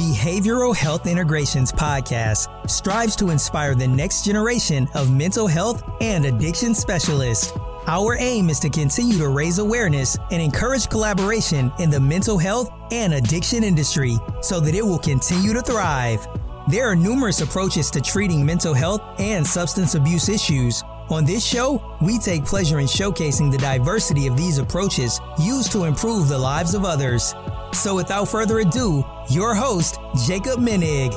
Behavioral Health Integrations podcast strives to inspire the next generation of mental health and addiction specialists. Our aim is to continue to raise awareness and encourage collaboration in the mental health and addiction industry so that it will continue to thrive. There are numerous approaches to treating mental health and substance abuse issues. On this show, we take pleasure in showcasing the diversity of these approaches used to improve the lives of others. So without further ado, your host, Jacob Menig.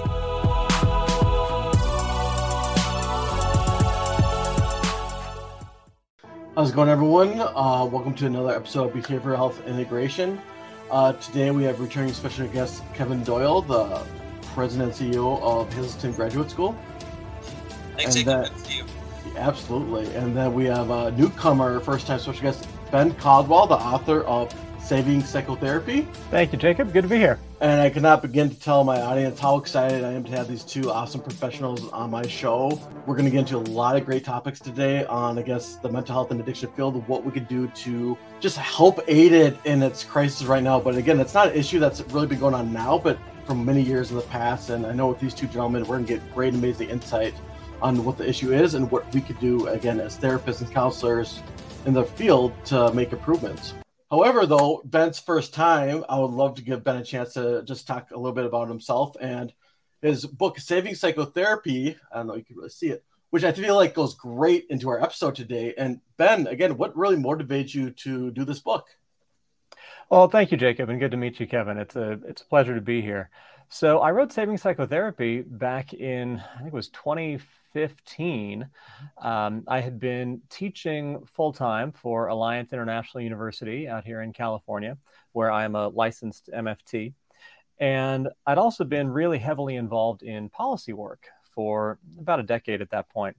How's it going, everyone? Welcome to another episode of Behavioral Health Integration. Today we have returning special guest Kevin Doyle, the President and CEO of Hazelton Graduate School. Thanks, Jacob. Good to see you. Absolutely. And then we have a newcomer, first-time special guest, Ben Caldwell, the author of Saving Psychotherapy. Thank you, Jacob. Good to be here. And I cannot begin to tell my audience how excited I am to have these two awesome professionals on my show. We're going to get into a lot of great topics today on, I guess, the mental health and addiction field, what we could do to just help aid it in its crisis right now. But again, it's not an issue that's really been going on now, but from many years in the past. And I know with these two gentlemen, we're going to get great, amazing insight on what the issue is and what we could do, again, as therapists and counselors in the field to make improvements. However, though, Ben's first time, I would love to give Ben a chance to just talk a little bit about himself and his book, Saving Psychotherapy. I don't know, you can really see it, which I feel like goes great into our episode today. And Ben, again, what really motivates you to do this book? Well, thank you, Jacob, and good to meet you, Kevin. It's a pleasure to be here. So I wrote Saving Psychotherapy back in, I think it was 2015. I had been teaching full-time for Alliance International University out here in California, where I am a licensed MFT. And I'd also been really heavily involved in policy work for about a decade at that point.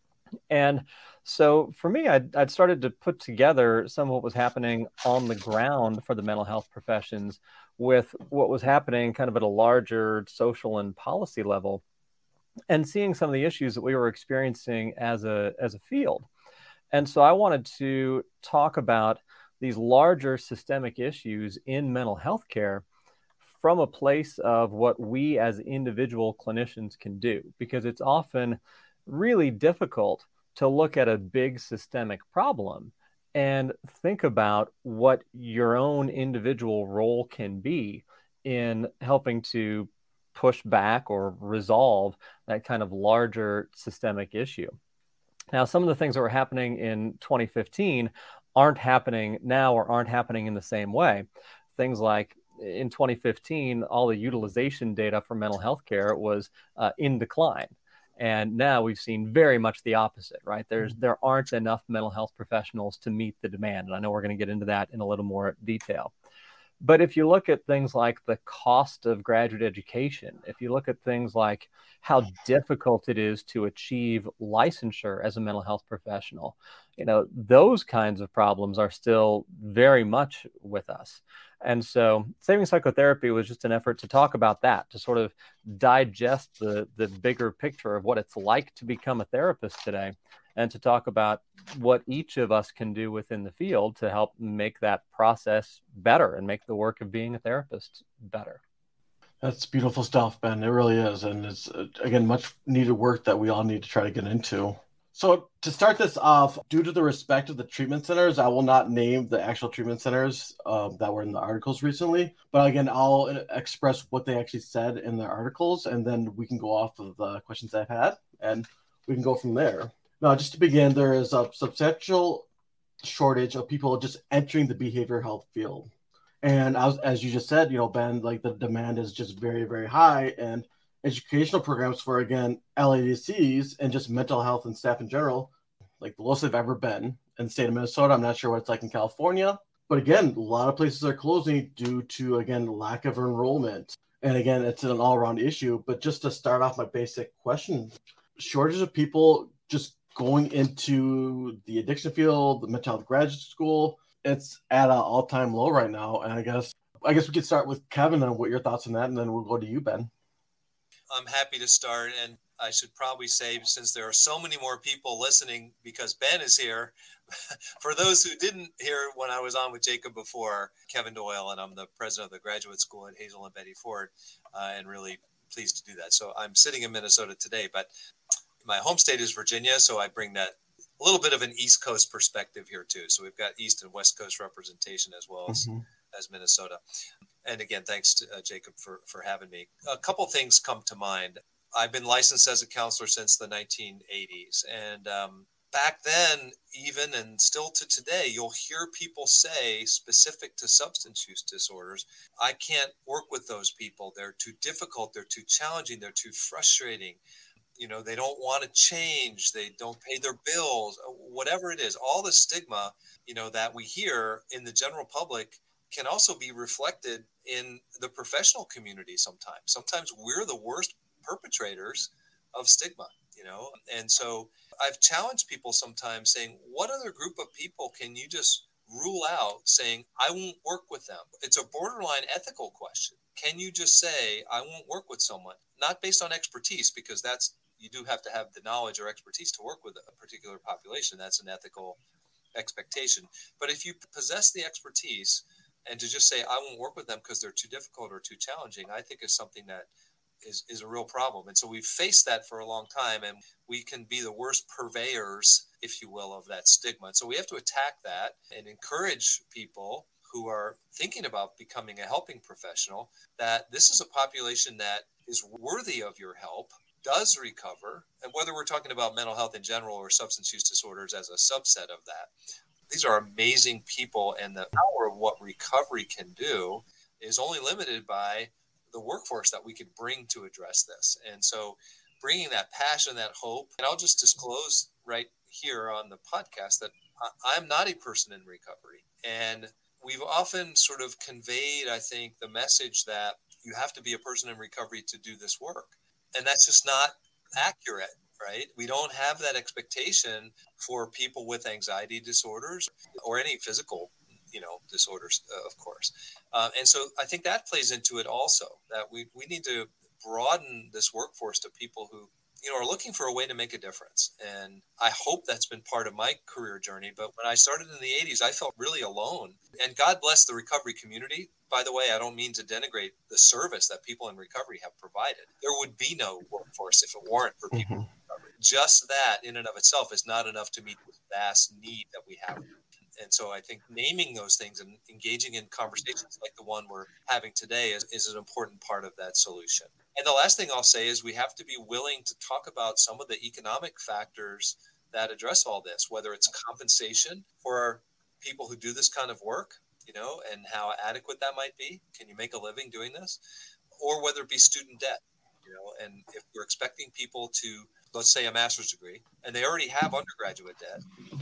And so for me, I'd started to put together some of what was happening on the ground for the mental health professions with what was happening kind of at a larger social and policy level, and seeing some of the issues that we were experiencing as a field. And so I wanted to talk about these larger systemic issues in mental health care from a place of what we as individual clinicians can do, because it's often really difficult to look at a big systemic problem and think about what your own individual role can be in helping to push back or resolve that kind of larger systemic issue. Now, some of the things that were happening in 2015 aren't happening now or aren't happening in the same way. Things like in 2015, all the utilization data for mental health care was in decline. And now we've seen very much the opposite, right? There aren't enough mental health professionals to meet the demand. And I know we're going to get into that in a little more detail. But if you look at things like the cost of graduate education, if you look at things like how difficult it is to achieve licensure as a mental health professional, those kinds of problems are still very much with us. And so Saving Psychotherapy was just an effort to talk about that, to sort of digest the bigger picture of what it's like to become a therapist today, and to talk about what each of us can do within the field to help make that process better and make the work of being a therapist better. That's beautiful stuff, Ben. It really is. And it's, again, much needed work that we all need to try to get into. So to start this off, due to the respect of the treatment centers, I will not name the actual treatment centers that were in the articles recently. But again, I'll express what they actually said in the articles, and then we can go off of the questions I've had, and we can go from there. Now, just to begin, there is a substantial shortage of people just entering the behavioral health field. And as you just said, Ben, like the demand is just very, very high. And educational programs for, again, LADCs and just mental health and staff in general, like the lowest they've ever been in the state of Minnesota. I'm not sure what it's like in California. But again, a lot of places are closing due to, again, lack of enrollment. And again, it's an all-around issue. But just to start off my basic question, shortage of people just going into the addiction field, the mental health graduate school, it's at an all-time low right now. And I guess we could start with Kevin on what your thoughts on that, and then we'll go to you, Ben. I'm happy to start. And I should probably say, since there are so many more people listening because Ben is here, for those who didn't hear when I was on with Jacob before, Kevin Doyle, and I'm the president of the graduate school at Hazel and Betty Ford, and really pleased to do that. So I'm sitting in Minnesota today, but my home state is Virginia, so I bring that a little bit of an East Coast perspective here too. So we've got East and West Coast representation as well as Minnesota. And again, thanks to Jacob for having me. A couple things come to mind. I've been licensed as a counselor since the 1980s. And back then, even and still to today, you'll hear people say, specific to substance use disorders, I can't work with those people. They're too difficult. They're too challenging. They're too frustrating. You know, they don't want to change. They don't pay their bills, whatever it is. All the stigma, you know, that we hear in the general public can also be reflected in the professional community sometimes. Sometimes we're the worst perpetrators of stigma, you know? And so I've challenged people sometimes saying, what other group of people can you just rule out saying, I won't work with them? It's a borderline ethical question. Can you just say, I won't work with someone? Not based on expertise, because you do have to have the knowledge or expertise to work with a particular population. That's an ethical expectation. But if you possess the expertise, and to just say, I won't work with them because they're too difficult or too challenging, I think is something that is a real problem. And so we've faced that for a long time, and we can be the worst purveyors, if you will, of that stigma. And so we have to attack that and encourage people who are thinking about becoming a helping professional that this is a population that is worthy of your help, does recover. And whether we're talking about mental health in general or substance use disorders as a subset of that, these are amazing people, and the power of what recovery can do is only limited by the workforce that we could bring to address this. And so bringing that passion, that hope, and I'll just disclose right here on the podcast that I'm not a person in recovery. And we've often sort of conveyed, I think, the message that you have to be a person in recovery to do this work. And that's just not accurate. Right? We don't have that expectation for people with anxiety disorders or any physical, disorders, of course. And so I think that plays into it also, that we need to broaden this workforce to people who, are looking for a way to make a difference. And I hope that's been part of my career journey. But when I started in the 80s, I felt really alone. And God bless the recovery community. By the way, I don't mean to denigrate the service that people in recovery have provided. There would be no workforce if it weren't for people in recovery. Just that in and of itself is not enough to meet the vast need that we have. And so I think naming those things and engaging in conversations like the one we're having today is an important part of that solution. And the last thing I'll say is we have to be willing to talk about some of the economic factors that address all this, whether it's compensation for people who do this kind of work, and how adequate that might be. Can you make a living doing this? Or whether it be student debt, and if we're expecting people to, let's say, a master's degree, and they already have undergraduate debt,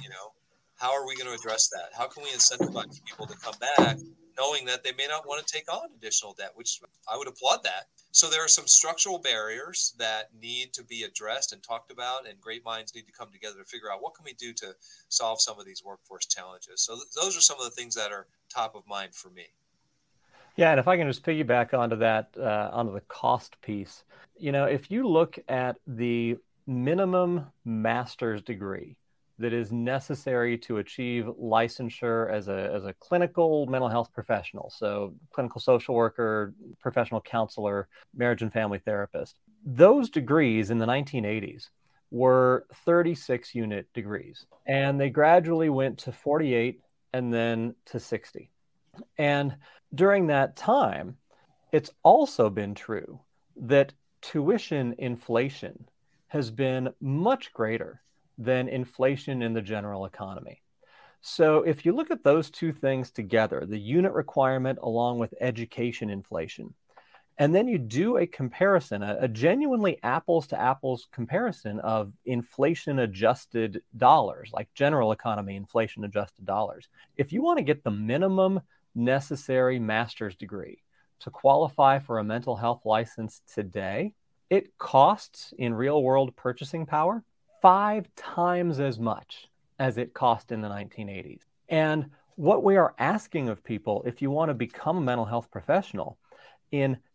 how are we going to address that? How can we incentivize people to come back knowing that they may not want to take on additional debt, which I would applaud that. So there are some structural barriers that need to be addressed and talked about, and great minds need to come together to figure out what can we do to solve some of these workforce challenges. So those are some of the things that are top of mind for me. Yeah, and if I can just piggyback onto that, onto the cost piece, if you look at the minimum master's degree that is necessary to achieve licensure as a clinical mental health professional, so clinical social worker, professional counselor, marriage and family therapist, those degrees in the 1980s were 36 unit degrees, and they gradually went to 48 and then to 60. And during that time, it's also been true that tuition inflation has been much greater than inflation in the general economy. So if you look at those two things together, the unit requirement along with education inflation, and then you do a comparison, a genuinely apples to apples comparison of inflation adjusted dollars, like general economy inflation adjusted dollars. If you want to get the minimum necessary master's degree to qualify for a mental health license today, it costs in real world purchasing power 5 times as much as it cost in the 1980s. And what we are asking of people, if you want to become a mental health professional, in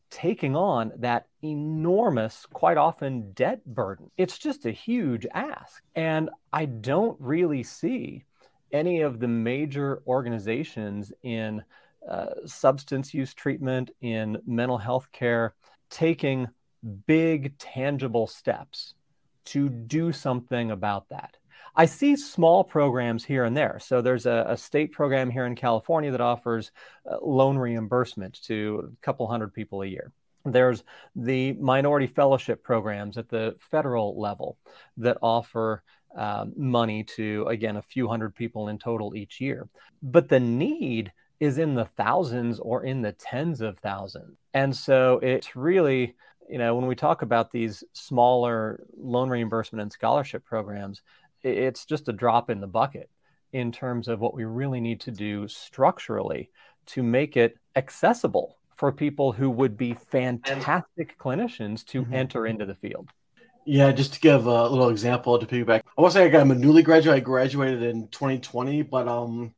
taking on that enormous, quite often debt burden. It's just a huge ask. And I don't really see any of the major organizations in substance use treatment, in mental health care, taking big, tangible steps to do something about that. I see small programs here and there. So there's a state program here in California that offers loan reimbursement to a couple hundred people a year. There's the minority fellowship programs at the federal level that offer money to, again, a few hundred people in total each year. But the need is in the thousands or in the tens of thousands. And so it's really, when we talk about these smaller loan reimbursement and scholarship programs, it's just a drop in the bucket in terms of what we really need to do structurally to make it accessible for people who would be fantastic clinicians to enter into the field. Yeah, just to give a little example to piggyback, I won't say I'm a newly graduate. I graduated in 2020, but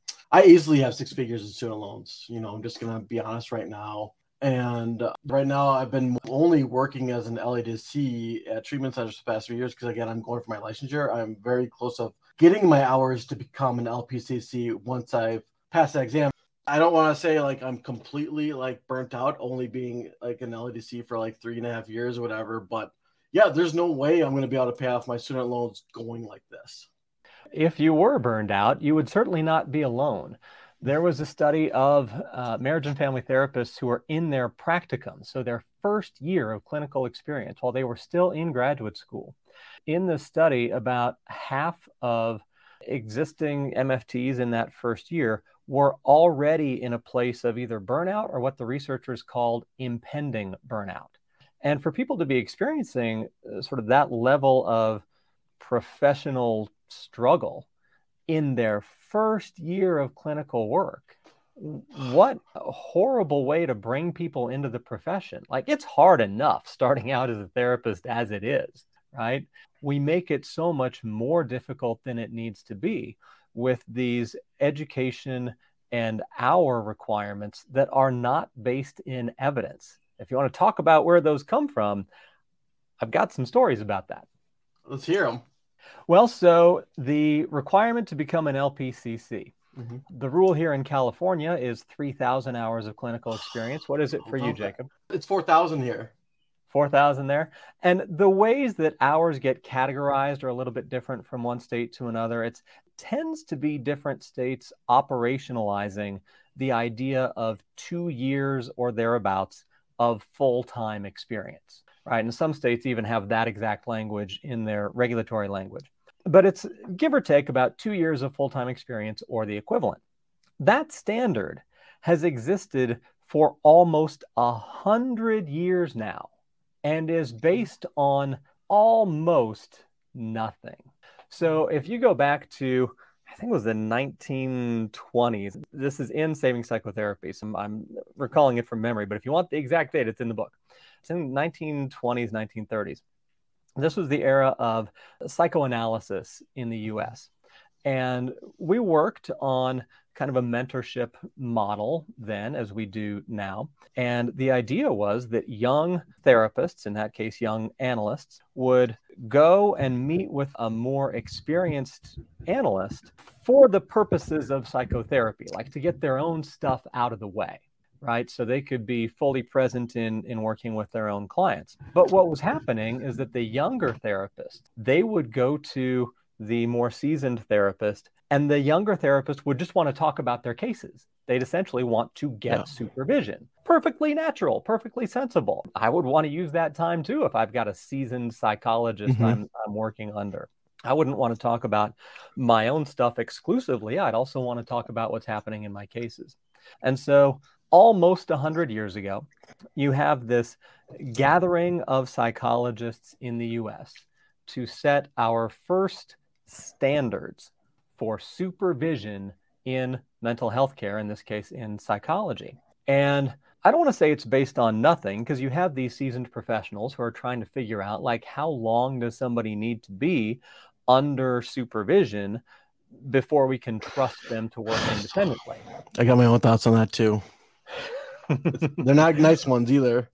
I easily have 6 figures in student loans. I'm just going to be honest right now. And right now, I've been only working as an LADC at treatment centers for the past 3 years because, again, I'm going for my licensure. I'm very close of getting my hours to become an LPCC once I've passed that exam. I don't want to say I'm completely burnt out, only being an LADC for 3.5 years or whatever. But yeah, there's no way I'm going to be able to pay off my student loans going like this. If you were burned out, you would certainly not be alone. There was a study of marriage and family therapists who were in their practicum, so their first year of clinical experience while they were still in graduate school. In the study, about half of existing MFTs in that first year were already in a place of either burnout or what the researchers called impending burnout. And for people to be experiencing sort of that level of professional struggle in their first year of clinical work, what a horrible way to bring people into the profession. It's hard enough starting out as a therapist as it is, right? We make it so much more difficult than it needs to be with these education and hour requirements that are not based in evidence. If you want to talk about where those come from, I've got some stories about that. Let's hear them. Well, so the requirement to become an LPCC, the rule here in California is 3,000 hours of clinical experience. What is it for you, Jacob? It's 4,000 here. 4,000 there. And the ways that hours get categorized are a little bit different from one state to another. It tends to be different states operationalizing the idea of 2 years or thereabouts of full-time experience, right? And some states even have that exact language in their regulatory language. But it's give or take about 2 years of full-time experience or the equivalent. That standard has existed for almost 100 years now and is based on almost nothing. So if you go back to, I think it was the 1920s, this is in Saving Psychotherapy, so I'm recalling it from memory, but if you want the exact date, it's in the book. It's in the 1920s, 1930s. This was the era of psychoanalysis in the US. And we worked on kind of a mentorship model then, as we do now. And the idea was that young therapists, in that case, young analysts, would go and meet with a more experienced analyst for the purposes of psychotherapy, like to get their own stuff out of the way, right? So they could be fully present in working with their own clients. But what was happening is that the younger therapists, they would go to the more seasoned therapist, and the younger therapist would just want to talk about their cases. They'd essentially want to get supervision. Perfectly natural, perfectly sensible. I would want to use that time too if I've got a seasoned psychologist I'm working under. I wouldn't want to talk about my own stuff exclusively. I'd also want to talk about what's happening in my cases. And so almost 100 years ago, you have this gathering of psychologists in the US to set our first standards for supervision in mental health care, in this case, in psychology. And I don't want to say it's based on nothing, because you have these seasoned professionals who are trying to figure out, like, how long does somebody need to be under supervision before we can trust them to work independently. I got my own thoughts on that too. They're not nice ones either.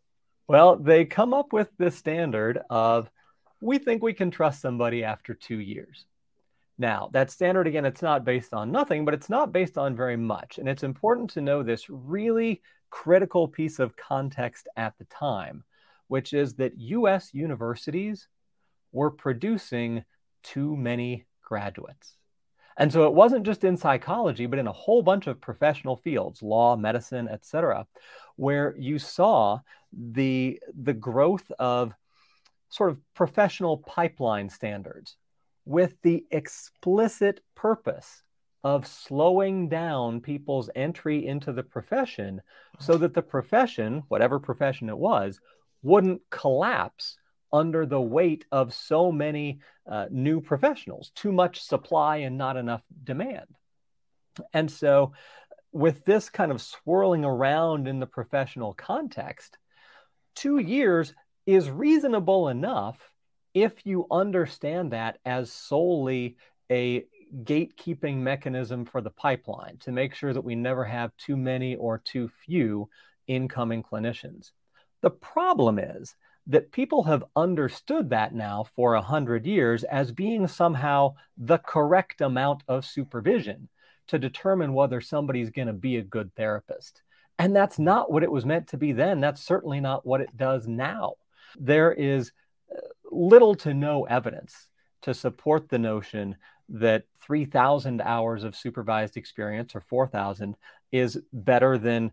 Well, they come up with this standard of, we think we can trust somebody after 2 years. Now, that standard, again, it's not based on nothing, but it's not based on very much. And it's important to know this really critical piece of context at the time, which is that US universities were producing too many graduates. And so it wasn't just in psychology, but in a whole bunch of professional fields, law, medicine, et cetera, where you saw the growth of sort of professional pipeline standards with the explicit purpose of slowing down people's entry into the profession so that the profession, whatever profession it was, wouldn't collapse under the weight of so many new professionals, too much supply and not enough demand. And so with this kind of swirling around in the professional context, 2 years is reasonable enough if you understand that as solely a gatekeeping mechanism for the pipeline to make sure that we never have too many or too few incoming clinicians. The problem is that people have understood that now for 100 years as being somehow the correct amount of supervision to determine whether somebody's going to be a good therapist. And that's not what it was meant to be then. That's certainly not what it does now. There is little to no evidence to support the notion that 3,000 hours of supervised experience or 4,000 is better than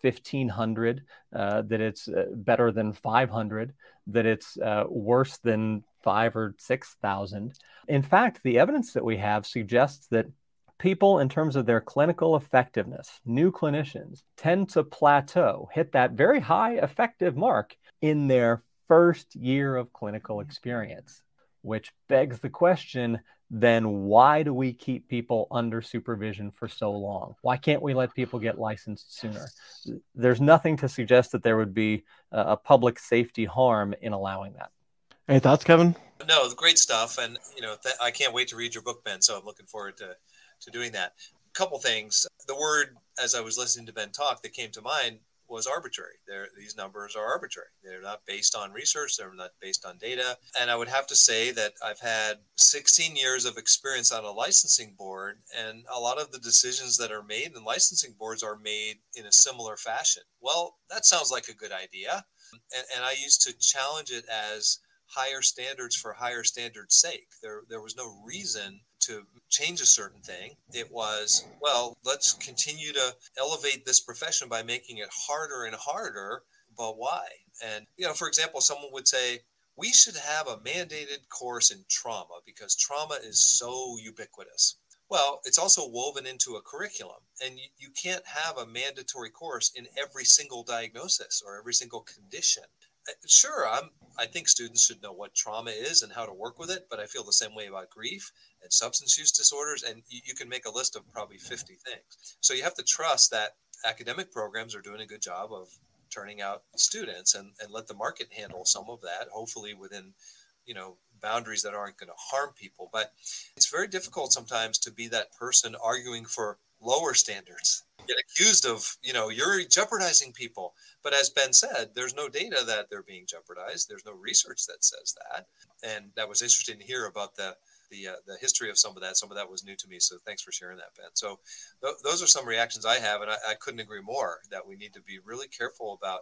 1,500, that it's better than 500, that it's worse than 5,000 or 6,000. In fact, the evidence that we have suggests that people, in terms of their clinical effectiveness, new clinicians tend to plateau, hit that very high effective mark in their first year of clinical experience, which begs the question, then why do we keep people under supervision for so long? Why can't we let people get licensed sooner? There's nothing to suggest that there would be a public safety harm in allowing that. Any thoughts, Kevin? No, great stuff. And, I can't wait to read your book, Ben. So I'm looking forward to doing that. A couple things. The word, as I was listening to Ben talk, that came to mind was arbitrary. These numbers are arbitrary. They're not based on research. They're not based on data. And I would have to say that I've had 16 years of experience on a licensing board, and a lot of the decisions that are made in licensing boards are made in a similar fashion. Well, that sounds like a good idea. And I used to challenge it as higher standards for higher standards' sake. There was no reason to change a certain thing. It was, well, let's continue to elevate this profession by making it harder and harder, but why? And, for example, someone would say, we should have a mandated course in trauma because trauma is so ubiquitous. Well, it's also woven into a curriculum, and you can't have a mandatory course in every single diagnosis or every single condition. Sure, I think students should know what trauma is and how to work with it, but I feel the same way about grief and substance use disorders, and you can make a list of probably 50 things. So you have to trust that academic programs are doing a good job of turning out students and let the market handle some of that, hopefully within, boundaries that aren't going to harm people. But it's very difficult sometimes to be that person arguing for lower standards. Get accused of, you're jeopardizing people. But as Ben said, there's no data that they're being jeopardized. There's no research that says that. And that was interesting to hear about the history of some of that. Some of that was new to me. So thanks for sharing that, Ben. So those are some reactions I have. And I couldn't agree more that we need to be really careful about,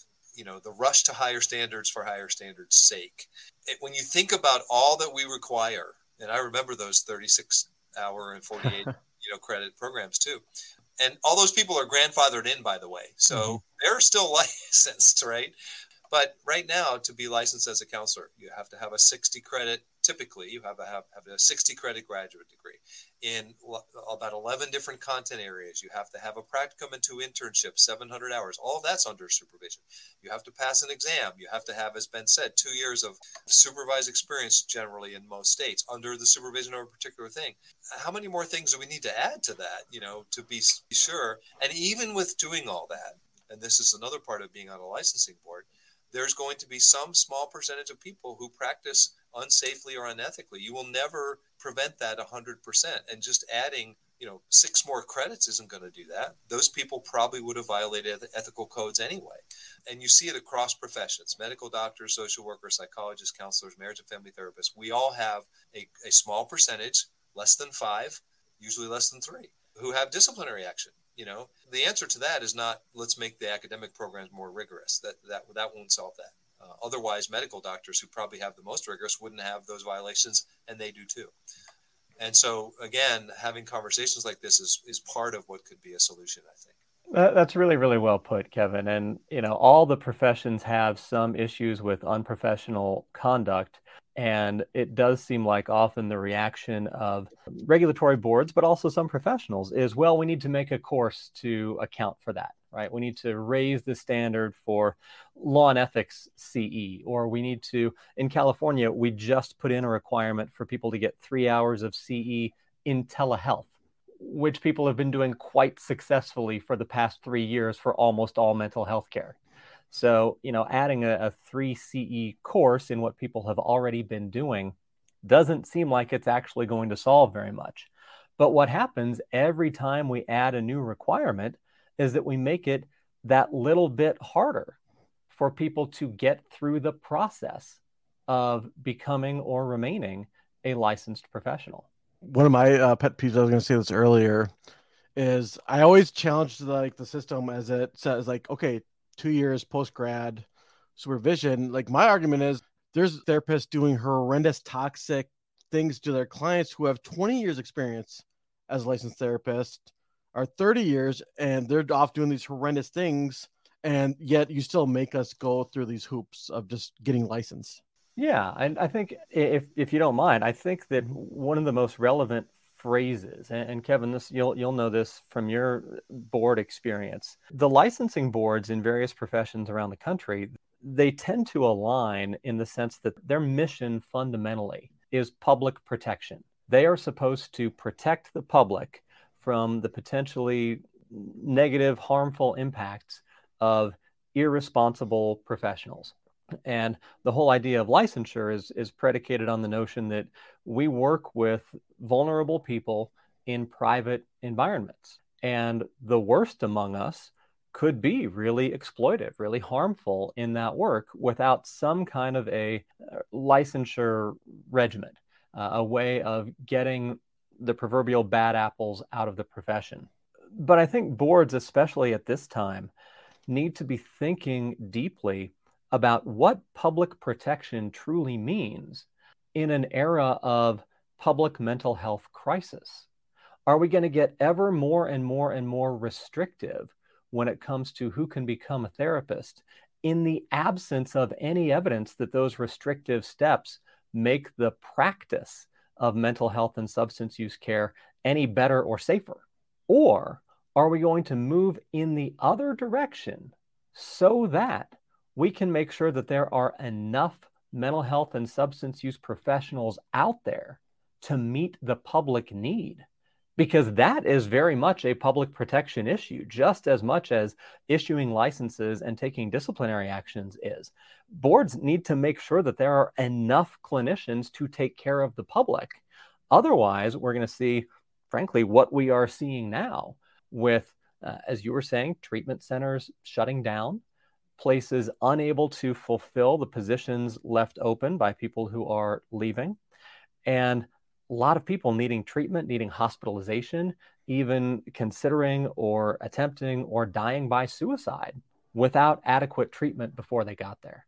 the rush to higher standards for higher standards' sake. When you think about all that we require, and I remember those 36-hour and 48 credit programs too. And all those people are grandfathered in, by the way. So they're still licensed, right? But right now, to be licensed as a counselor, you have to have a 60 credit. Typically, you have a 60 credit graduate degree in about 11 different content areas. You have to have a practicum and 2 internships, 700 hours. All of that's under supervision. You have to pass an exam. You have to have, as Ben said, 2 years of supervised experience generally in most states under the supervision of a particular thing. How many more things do we need to add to that, to be sure? And even with doing all that, and this is another part of being on a licensing board, there's going to be some small percentage of people who practice unsafely or unethically. You will never prevent that 100%. And just adding 6 more credits isn't going to do that. Those people probably would have violated ethical codes anyway. And you see it across professions: medical doctors, social workers, psychologists, counselors, marriage and family therapists. We all have a small percentage, less than 5, usually less than 3, who have disciplinary action. The answer to that is not, let's make the academic programs more rigorous. That won't solve that. Otherwise, medical doctors, who probably have the most rigorous, wouldn't have those violations, and they do too. And so, again, having conversations like this is part of what could be a solution, I think. That's really, really well put, Kevin. And, all the professions have some issues with unprofessional conduct. And it does seem like often the reaction of regulatory boards, but also some professionals, is, well, we need to make a course to account for that, right? We need to raise the standard for law and ethics CE, or we need to, in California, we just put in a requirement for people to get 3 hours of CE in telehealth, which people have been doing quite successfully for the past 3 years for almost all mental health care. So, adding a 3 CE course in what people have already been doing doesn't seem like it's actually going to solve very much. But what happens every time we add a new requirement is that we make it that little bit harder for people to get through the process of becoming or remaining a licensed professional. One of my pet peeves, I was going to say this earlier, is I always challenge the system as it says, okay, 2 years post-grad supervision. My argument is there's therapists doing horrendous, toxic things to their clients who have 20 years experience as a licensed therapist, or 30 years, and they're off doing these horrendous things, and yet you still make us go through these hoops of just getting licensed. Yeah, and I think, if you don't mind, I think that one of the most relevant phrases, and Kevin, this you'll know this from your board experience. The licensing boards in various professions around the country, they tend to align in the sense that their mission fundamentally is public protection. They are supposed to protect the public from the potentially negative, harmful impacts of irresponsible professionals. And the whole idea of licensure is predicated on the notion that we work with vulnerable people in private environments. And the worst among us could be really exploitive, really harmful in that work without some kind of a licensure regimen, a way of getting the proverbial bad apples out of the profession. But I think boards, especially at this time, need to be thinking deeply about what public protection truly means in an era of public mental health crisis. Are we going to get ever more and more and more restrictive when it comes to who can become a therapist, in the absence of any evidence that those restrictive steps make the practice of mental health and substance use care any better or safer? Or are we going to move in the other direction so that we can make sure that there are enough mental health and substance use professionals out there to meet the public need? Because that is very much a public protection issue, just as much as issuing licenses and taking disciplinary actions is. Boards need to make sure that there are enough clinicians to take care of the public. Otherwise, we're going to see, frankly, what we are seeing now with, as you were saying, treatment centers shutting down, places unable to fulfill the positions left open by people who are leaving, and a lot of people needing treatment, needing hospitalization, even considering or attempting or dying by suicide without adequate treatment before they got there.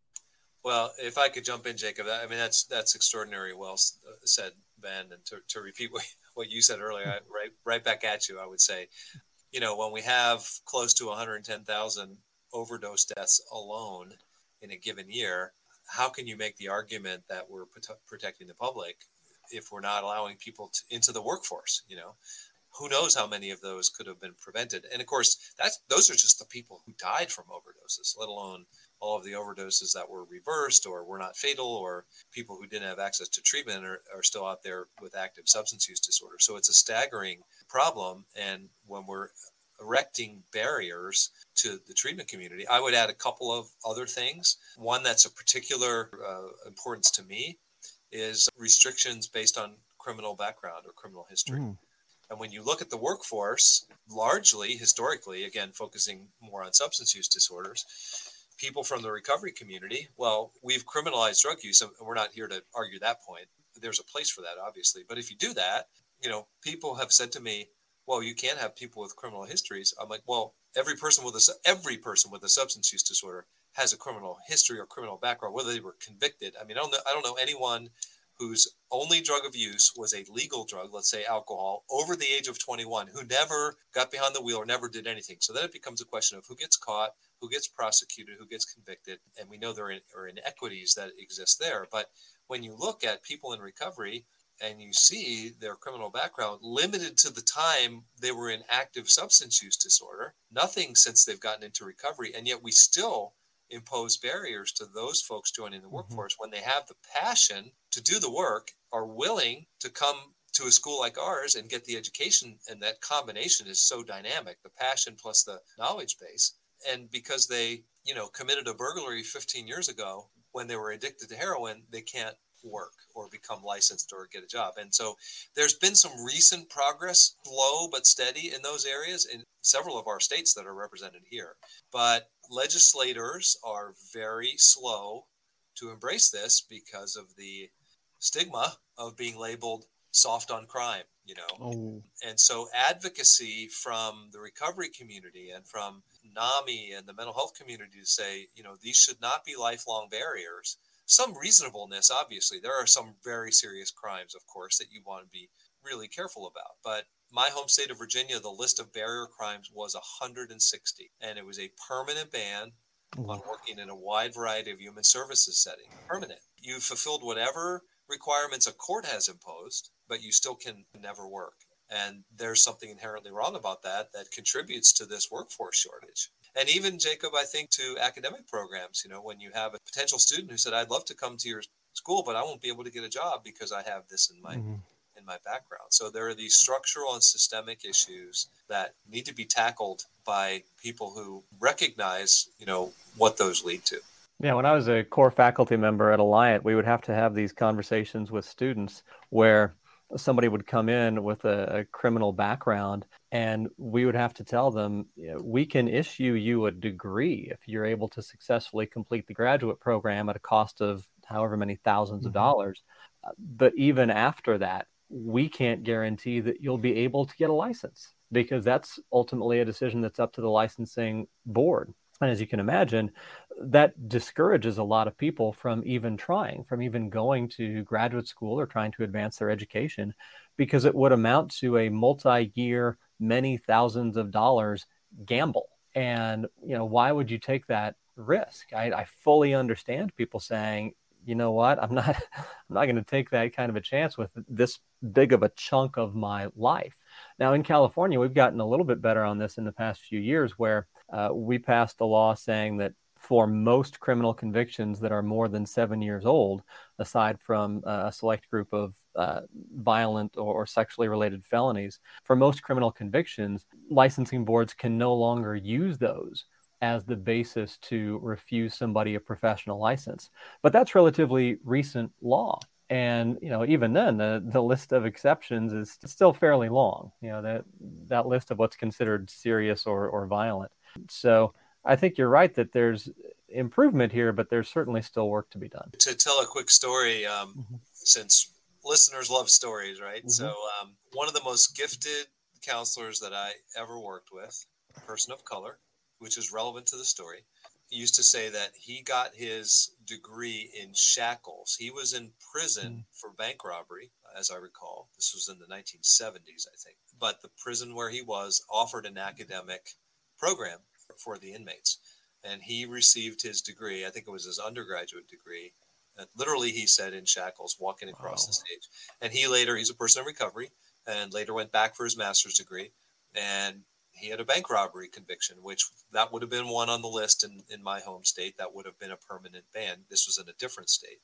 Well, if I could jump in, Jacob, I mean, that's extraordinary well said, Ben. And to repeat what you said earlier, right back at you, I would say, when we have close to 110,000 overdose deaths alone in a given year, how can you make the argument that we're protecting the public if we're not allowing people into the workforce? Who knows how many of those could have been prevented? And of course, those are just the people who died from overdoses, let alone all of the overdoses that were reversed or were not fatal, or people who didn't have access to treatment are still out there with active substance use disorder. So it's a staggering problem. And when we're erecting barriers to the treatment community, I would add a couple of other things. One that's of particular importance to me is restrictions based on criminal background or criminal history. And when you look at the workforce, largely, historically, again, focusing more on substance use disorders, people from the recovery community, well, we've criminalized drug use, and we're not here to argue that point. There's a place for that, obviously. But if you do that, people have said to me, well, you can't have people with criminal histories. I'm like, well, every person with a substance use disorder has a criminal history or criminal background, whether they were convicted. I mean, I don't know anyone whose only drug of use was a legal drug, let's say alcohol, over the age of 21, who never got behind the wheel or never did anything. So then it becomes a question of who gets caught, who gets prosecuted, who gets convicted. And we know there are inequities that exist there. But when you look at people in recovery and you see their criminal background limited to the time they were in active substance use disorder, nothing since they've gotten into recovery, and yet we still impose barriers to those folks joining the workforce when they have the passion to do the work, are willing to come to a school like ours and get the education. And that combination is so dynamic, the passion plus the knowledge base. And because they, committed a burglary 15 years ago when they were addicted to heroin, they can't work or become licensed or get a job. And so there's been some recent progress, slow but steady, in those areas in several of our states that are represented here. But legislators are very slow to embrace this because of the stigma of being labeled soft on crime, And so advocacy from the recovery community and from NAMI and the mental health community to say, these should not be lifelong barriers. Some reasonableness, obviously. There are some very serious crimes, of course, that you want to be really careful about. But my home state of Virginia, the list of barrier crimes was 160, and it was a permanent ban on working in a wide variety of human services setting. Permanent. You fulfilled whatever requirements a court has imposed, but you still can never work. And there's something inherently wrong about that contributes to this workforce shortage. And even, Jacob, I think to academic programs, when you have a potential student who said, I'd love to come to your school, but I won't be able to get a job because I have this in my background. So there are these structural and systemic issues that need to be tackled by people who recognize, what those lead to. Yeah, when I was a core faculty member at Alliant, we would have to have these conversations with students where somebody would come in with a criminal background, and we would have to tell them, we can issue you a degree if you're able to successfully complete the graduate program at a cost of however many thousands of dollars. But even after that, we can't guarantee that you'll be able to get a license, because that's ultimately a decision that's up to the licensing board. And as you can imagine, that discourages a lot of people from even trying, from even going to graduate school or trying to advance their education, because it would amount to a multi-year, many thousands of dollars gamble. And, why would you take that risk? I fully understand people saying, you know what, I'm not going to take that kind of a chance with this big of a chunk of my life. Now, in California, we've gotten a little bit better on this in the past few years, where we passed a law saying that for most criminal convictions that are more than 7 years old, aside from a select group of violent or sexually related felonies, for most criminal convictions, licensing boards can no longer use those as the basis to refuse somebody a professional license. But that's relatively recent law. And, even then, the list of exceptions is still fairly long, that list of what's considered serious or violent. So I think you're right that there's improvement here, but there's certainly still work to be done. To tell a quick story, since listeners love stories, right? Mm-hmm. So one of the most gifted counselors that I ever worked with, a person of color, which is relevant to the story, used to say that he got his degree in shackles. He was in prison for bank robbery, as I recall. This was in the 1970s, I think. But the prison where he was offered an academic program for the inmates. And he received his degree, I think it was his undergraduate degree, literally, he said, in shackles, walking across the stage. And he's a person in recovery, and later went back for his master's degree. And he had a bank robbery conviction, which that would have been one on the list in my home state. That would have been a permanent ban. This was in a different state.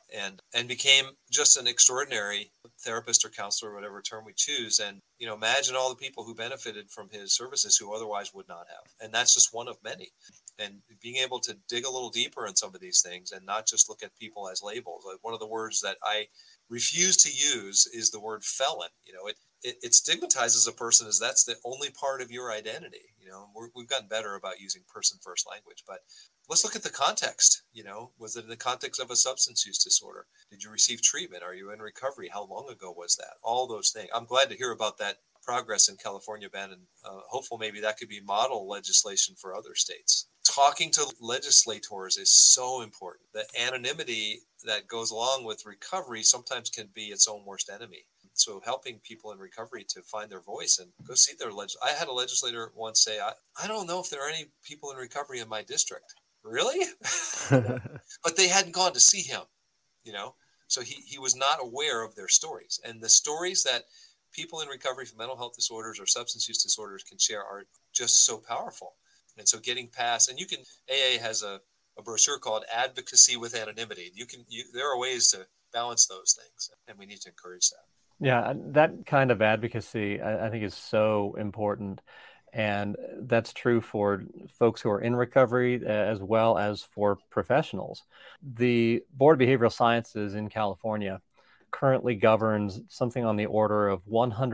And became just an extraordinary therapist or counselor, or whatever term we choose. And, imagine all the people who benefited from his services who otherwise would not have. And that's just one of many. And being able to dig a little deeper in some of these things and not just look at people as labels. Like, one of the words that I refuse to use is the word felon. it stigmatizes a person as that's the only part of your identity. We've gotten better about using person first language, but let's look at the context. Was it in the context of a substance use disorder? Did you receive treatment? Are you in recovery? How long ago was that? All those things. I'm glad to hear about that progress in California, Ben, and hopeful maybe that could be model legislation for other states. Talking to legislators is so important. The anonymity that goes along with recovery sometimes can be its own worst enemy. So helping people in recovery to find their voice and go see their I had a legislator once say, I don't know if there are any people in recovery in my district. Really? But they hadn't gone to see him, So he was not aware of their stories. And the stories that people in recovery from mental health disorders or substance use disorders can share are just so powerful. And so getting past, and AA has a brochure called Advocacy with Anonymity. There are ways to balance those things, and we need to encourage that. Yeah, that kind of advocacy, I think, is so important. And that's true for folks who are in recovery as well as for professionals. The Board of Behavioral Sciences in California currently governs something on the order of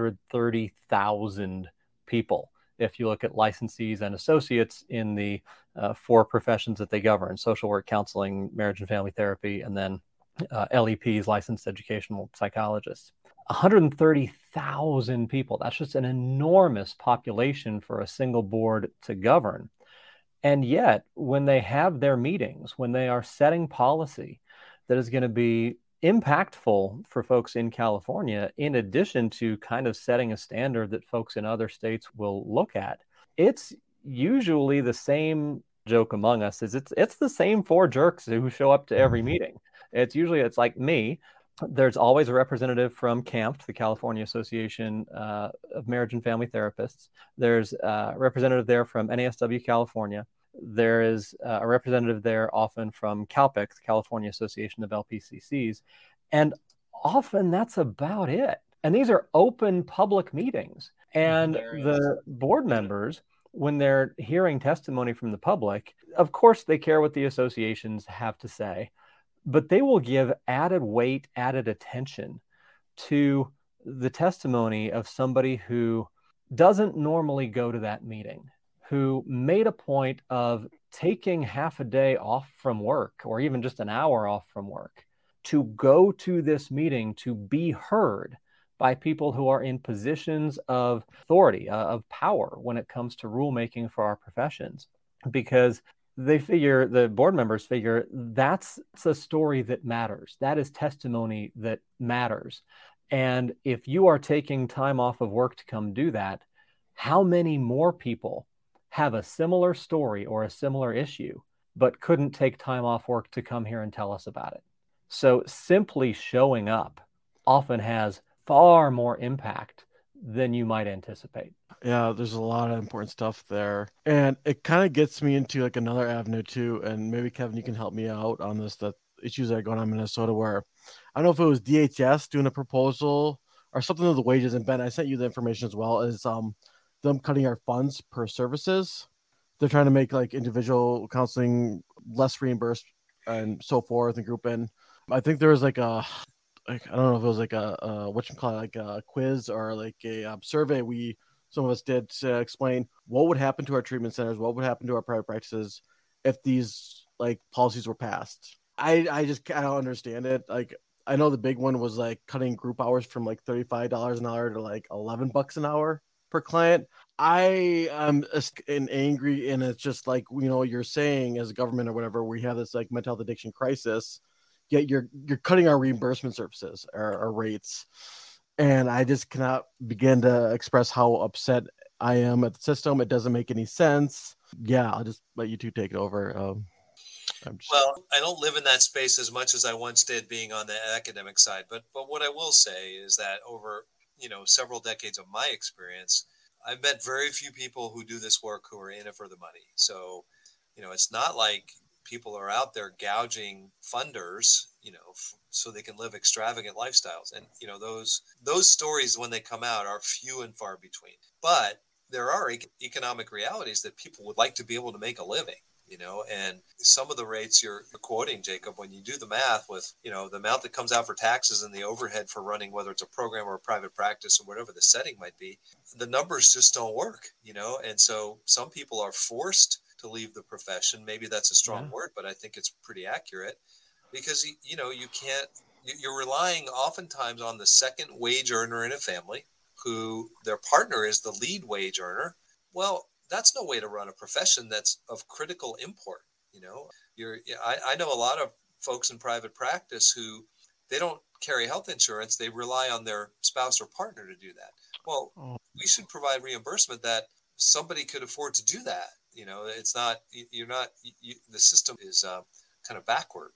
130,000 people. If you look at licensees and associates in the 4 professions that they govern: social work, counseling, marriage and family therapy, and then LEPs, licensed educational psychologists. 130,000 people. That's just an enormous population for a single board to govern. And yet, when they have their meetings, when they are setting policy that is going to be impactful for folks in California, in addition to kind of setting a standard that folks in other states will look at, it's usually the same joke among us is it's the same 4 jerks who show up to every meeting. It's like me. There's always a representative from CAMFT, the California Association of Marriage and Family Therapists. There's a representative there from NASW California. There is a representative there often from CALPIC, the California Association of LPCCs. And often that's about it. And these are open public meetings. And the board members, when they're hearing testimony from the public, of course they care what the associations have to say, but they will give added weight, added attention to the testimony of somebody who doesn't normally go to that meeting, who made a point of taking half a day off from work or even just an hour off from work to go to this meeting to be heard by people who are in positions of authority, of power when it comes to rulemaking for our professions. Because the board members figure that's a story that matters. That is testimony that matters. And if you are taking time off of work to come do that, how many more people have a similar story or a similar issue, but couldn't take time off work to come here and tell us about it? So simply showing up often has far more impact than you might anticipate. Yeah, there's a lot of important stuff there. And it kind of gets me into like another avenue too. And maybe Kevin, you can help me out on this, the issues that are going on in Minnesota where I don't know if it was DHS doing a proposal or something of the wages. And Ben, I sent you the information as well as them cutting our funds per services. They're trying to make like individual counseling less reimbursed and so forth and group in. I think there was I don't know if it was like a quiz or like a survey some of us did to explain what would happen to our treatment centers, what would happen to our private practices if these like policies were passed. I don't understand it. Like I know the big one was like cutting group hours from like $35 an hour to like $11 an hour per client. I am angry, and it's just like you're saying as a government or whatever, we have this like mental health addiction crisis. Yet you're cutting our reimbursement services, our rates. And I just cannot begin to express how upset I am at the system. It doesn't make any sense. Yeah, I'll just let you two take it over. Well, I don't live in that space as much as I once did being on the academic side. But what I will say is that over, several decades of my experience, I've met very few people who do this work who are in it for the money. So, it's not like people are out there gouging funders, so they can live extravagant lifestyles. And, those stories, when they come out, are few and far between. But there are economic realities that people would like to be able to make a living. and some of the rates you're quoting, Jacob, when you do the math with, the amount that comes out for taxes and the overhead for running, whether it's a program or a private practice or whatever the setting might be, the numbers just don't work, and so some people are forced to leave the profession. Maybe that's a strong word, but I think it's pretty accurate because, you're relying oftentimes on the second wage earner in a family who their partner is the lead wage earner. Well, that's no way to run a profession that's of critical import. I know a lot of folks in private practice who they don't carry health insurance. They rely on their spouse or partner to do that. Well, we should provide reimbursement that somebody could afford to do that. It's not, the system is kind of backward,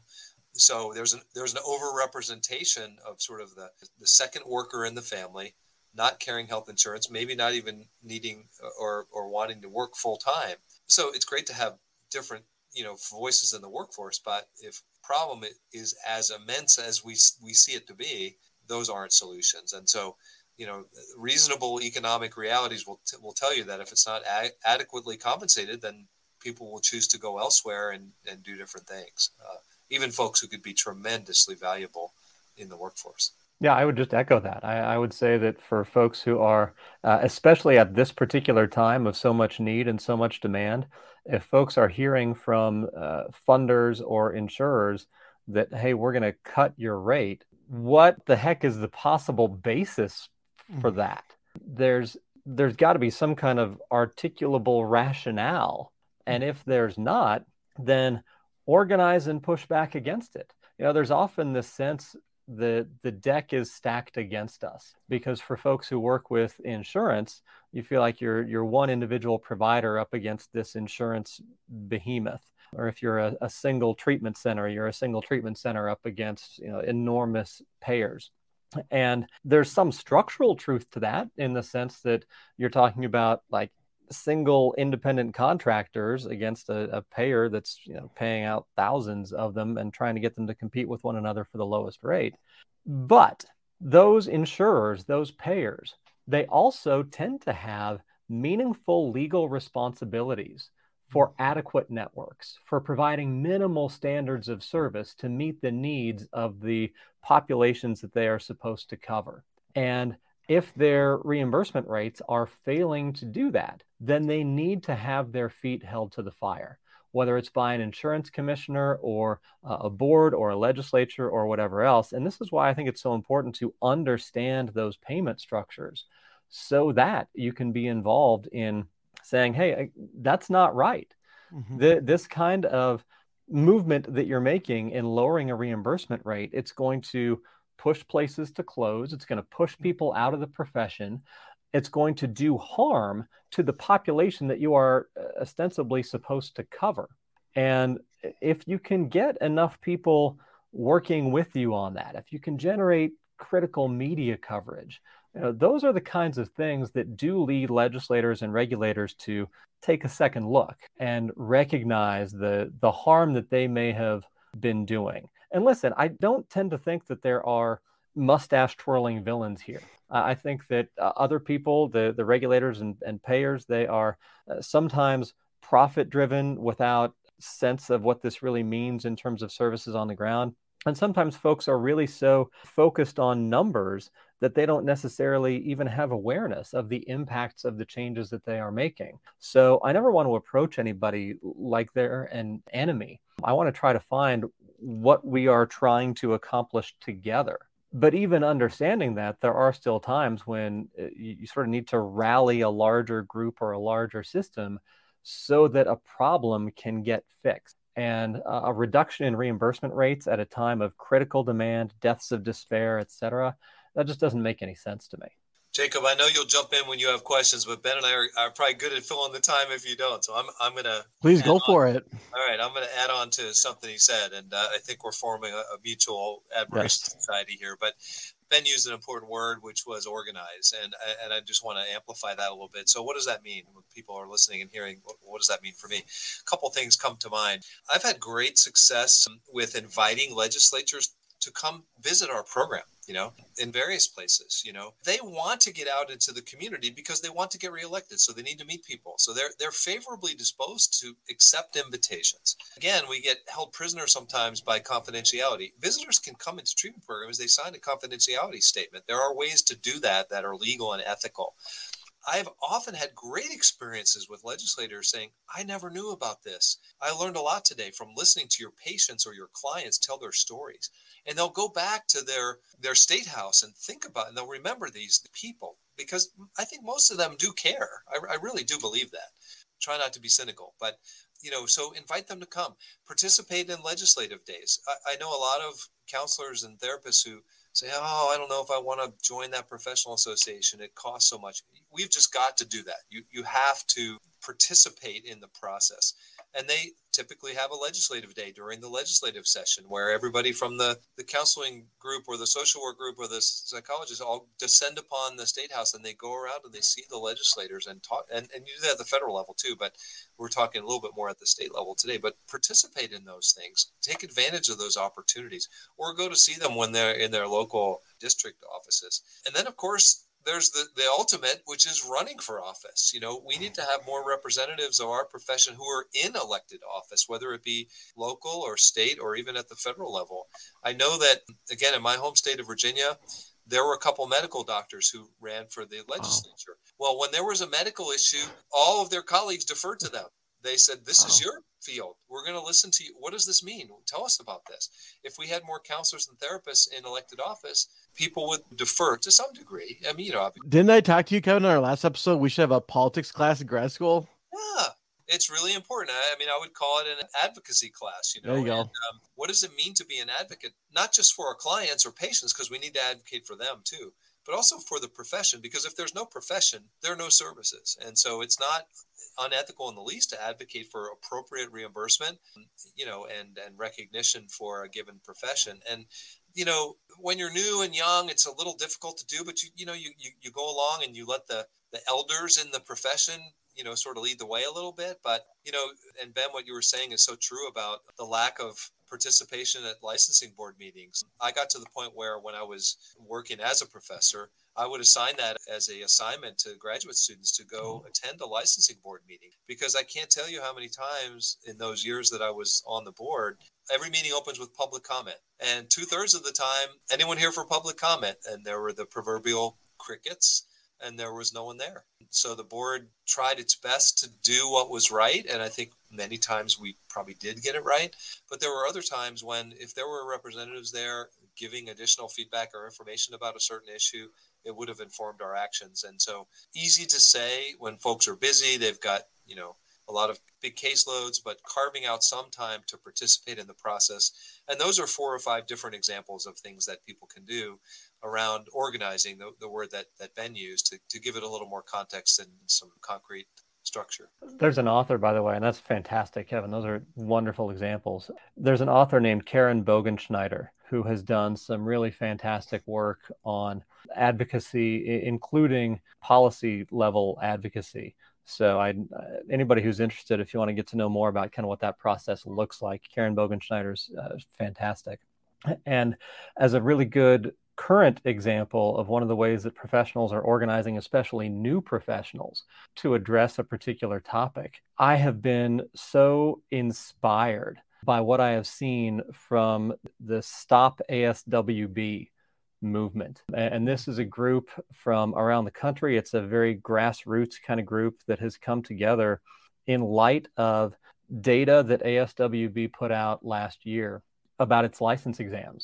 So there's an overrepresentation of sort of the second worker in the family, not carrying health insurance, maybe not even needing or wanting to work full time. So it's great to have different, voices in the workforce, but if problem is as immense as we see it to be, those aren't solutions. And so, reasonable economic realities will tell you that if it's not adequately compensated, then people will choose to go elsewhere and do different things. Even folks who could be tremendously valuable in the workforce. Yeah, I would just echo that. I would say that for folks who are, especially at this particular time of so much need and so much demand, if folks are hearing from funders or insurers that, hey, we're going to cut your rate, what the heck is the possible basis for that? There's got to be some kind of articulable rationale. And if there's not, then organize and push back against it. There's often this sense that the deck is stacked against us because for folks who work with insurance, you feel like you're one individual provider up against this insurance behemoth. Or if you're a single treatment center, you're a single treatment center up against enormous payers. And there's some structural truth to that in the sense that you're talking about like single independent contractors against a payer that's paying out thousands of them and trying to get them to compete with one another for the lowest rate. But those insurers, those payers, they also tend to have meaningful legal responsibilities for adequate networks, for providing minimal standards of service to meet the needs of the populations that they are supposed to cover. And if their reimbursement rates are failing to do that, then they need to have their feet held to the fire, whether it's by an insurance commissioner or a board or a legislature or whatever else. And this is why I think it's so important to understand those payment structures so that you can be involved in saying, hey, that's not right. This kind of movement that you're making in lowering a reimbursement rate, it's going to push places to close. It's going to push people out of the profession. It's going to do harm to the population that you are ostensibly supposed to cover. And if you can get enough people working with you on that, if you can generate critical media coverage, those are the kinds of things that do lead legislators and regulators to take a second look and recognize the harm that they may have been doing. And listen, I don't tend to think that there are mustache twirling villains here. I think that other people, the regulators and payers, they are sometimes profit driven without sense of what this really means in terms of services on the ground. And sometimes folks are really so focused on numbers that they don't necessarily even have awareness of the impacts of the changes that they are making. So I never want to approach anybody like they're an enemy. I want to try to find what we are trying to accomplish together. But even understanding that, there are still times when you sort of need to rally a larger group or a larger system so that a problem can get fixed. And a reduction in reimbursement rates at a time of critical demand, deaths of despair, et cetera, that just doesn't make any sense to me. Jacob, I know you'll jump in when you have questions, but Ben and I are probably good at filling the time if you don't. So I'm going to... Please go for it. All right, I'm going to add on to something he said, and I think we're forming a mutual admiration society here. But Ben used an important word, which was organize, and I just want to amplify that a little bit. So what does that mean when people are listening and hearing? What does that mean for me? A couple things come to mind. I've had great success with inviting legislatures to come visit our program. in various places. They want to get out into the community because they want to get reelected. So they need to meet people. So they're favorably disposed to accept invitations. Again, we get held prisoner sometimes by confidentiality. Visitors can come into treatment programs. They sign a confidentiality statement. There are ways to do that are legal and ethical. I've often had great experiences with legislators saying, I never knew about this. I learned a lot today from listening to your patients or your clients tell their stories. And they'll go back to their state house and think about it, and they'll remember these people, because I think most of them do care. I really do believe that. Try not to be cynical, but so invite them to come, participate in legislative days. I know a lot of counselors and therapists who say, I don't know if I want to join that professional association. It costs so much. We've just got to do that. You have to participate in the process. And they typically have a legislative day during the legislative session where everybody from the counseling group or the social work group or the psychologists all descend upon the state house, and they go around and they see the legislators and talk. And you do that at the federal level too, but we're talking a little bit more at the state level today. But participate in those things, take advantage of those opportunities, or go to see them when they're in their local district offices. And then, of course, there's the ultimate, which is running for office. We need to have more representatives of our profession who are in elected office, whether it be local or state or even at the federal level. I know that, again, in my home state of Virginia, there were a couple medical doctors who ran for the legislature. Well, when there was a medical issue, all of their colleagues deferred to them. They said, this is your field. We're going to listen to you. What does this mean? Tell us about this. If we had more counselors and therapists in elected office, people would defer to some degree. I mean, Didn't I talk to you, Kevin, in our last episode? We should have a politics class in grad school. Yeah, it's really important. I would call it an advocacy class. There you go. And, what does it mean to be an advocate? Not just for our clients or patients, because we need to advocate for them too, but also for the profession, because if there's no profession, there are no services. And so it's not unethical in the least to advocate for appropriate reimbursement, and recognition for a given profession. And, when you're new and young, it's a little difficult to do, but you go along and you let the elders in the profession, sort of lead the way a little bit. But, and Ben, what you were saying is so true about the lack of participation at licensing board meetings. I got to the point where when I was working as a professor, I would assign that as an assignment to graduate students to go attend a licensing board meeting, because I can't tell you how many times in those years that I was on the board, every meeting opens with public comment. And 2/3 of the time, anyone here for public comment? And there were the proverbial crickets, and there was no one there. So the board tried its best to do what was right. And I think many times we probably did get it right. But there were other times when, if there were representatives there giving additional feedback or information about a certain issue, it would have informed our actions. And so easy to say when folks are busy, they've got, a lot of big caseloads, but carving out some time to participate in the process. And those are 4 or 5 different examples of things that people can do around organizing, the word that Ben used, to give it a little more context and some concrete structure. There's an author, by the way, and that's fantastic, Kevin. Those are wonderful examples. There's an author named Karen Bogenschneider who has done some really fantastic work on advocacy, including policy level advocacy. So anybody who's interested, if you want to get to know more about kind of what that process looks like, Karen Bogenschneider's fantastic. And as a really good current example of one of the ways that professionals are organizing, especially new professionals, to address a particular topic, I have been so inspired by what I have seen from the Stop ASWB movement. And this is a group from around the country. It's a very grassroots kind of group that has come together in light of data that ASWB put out last year about its license exams.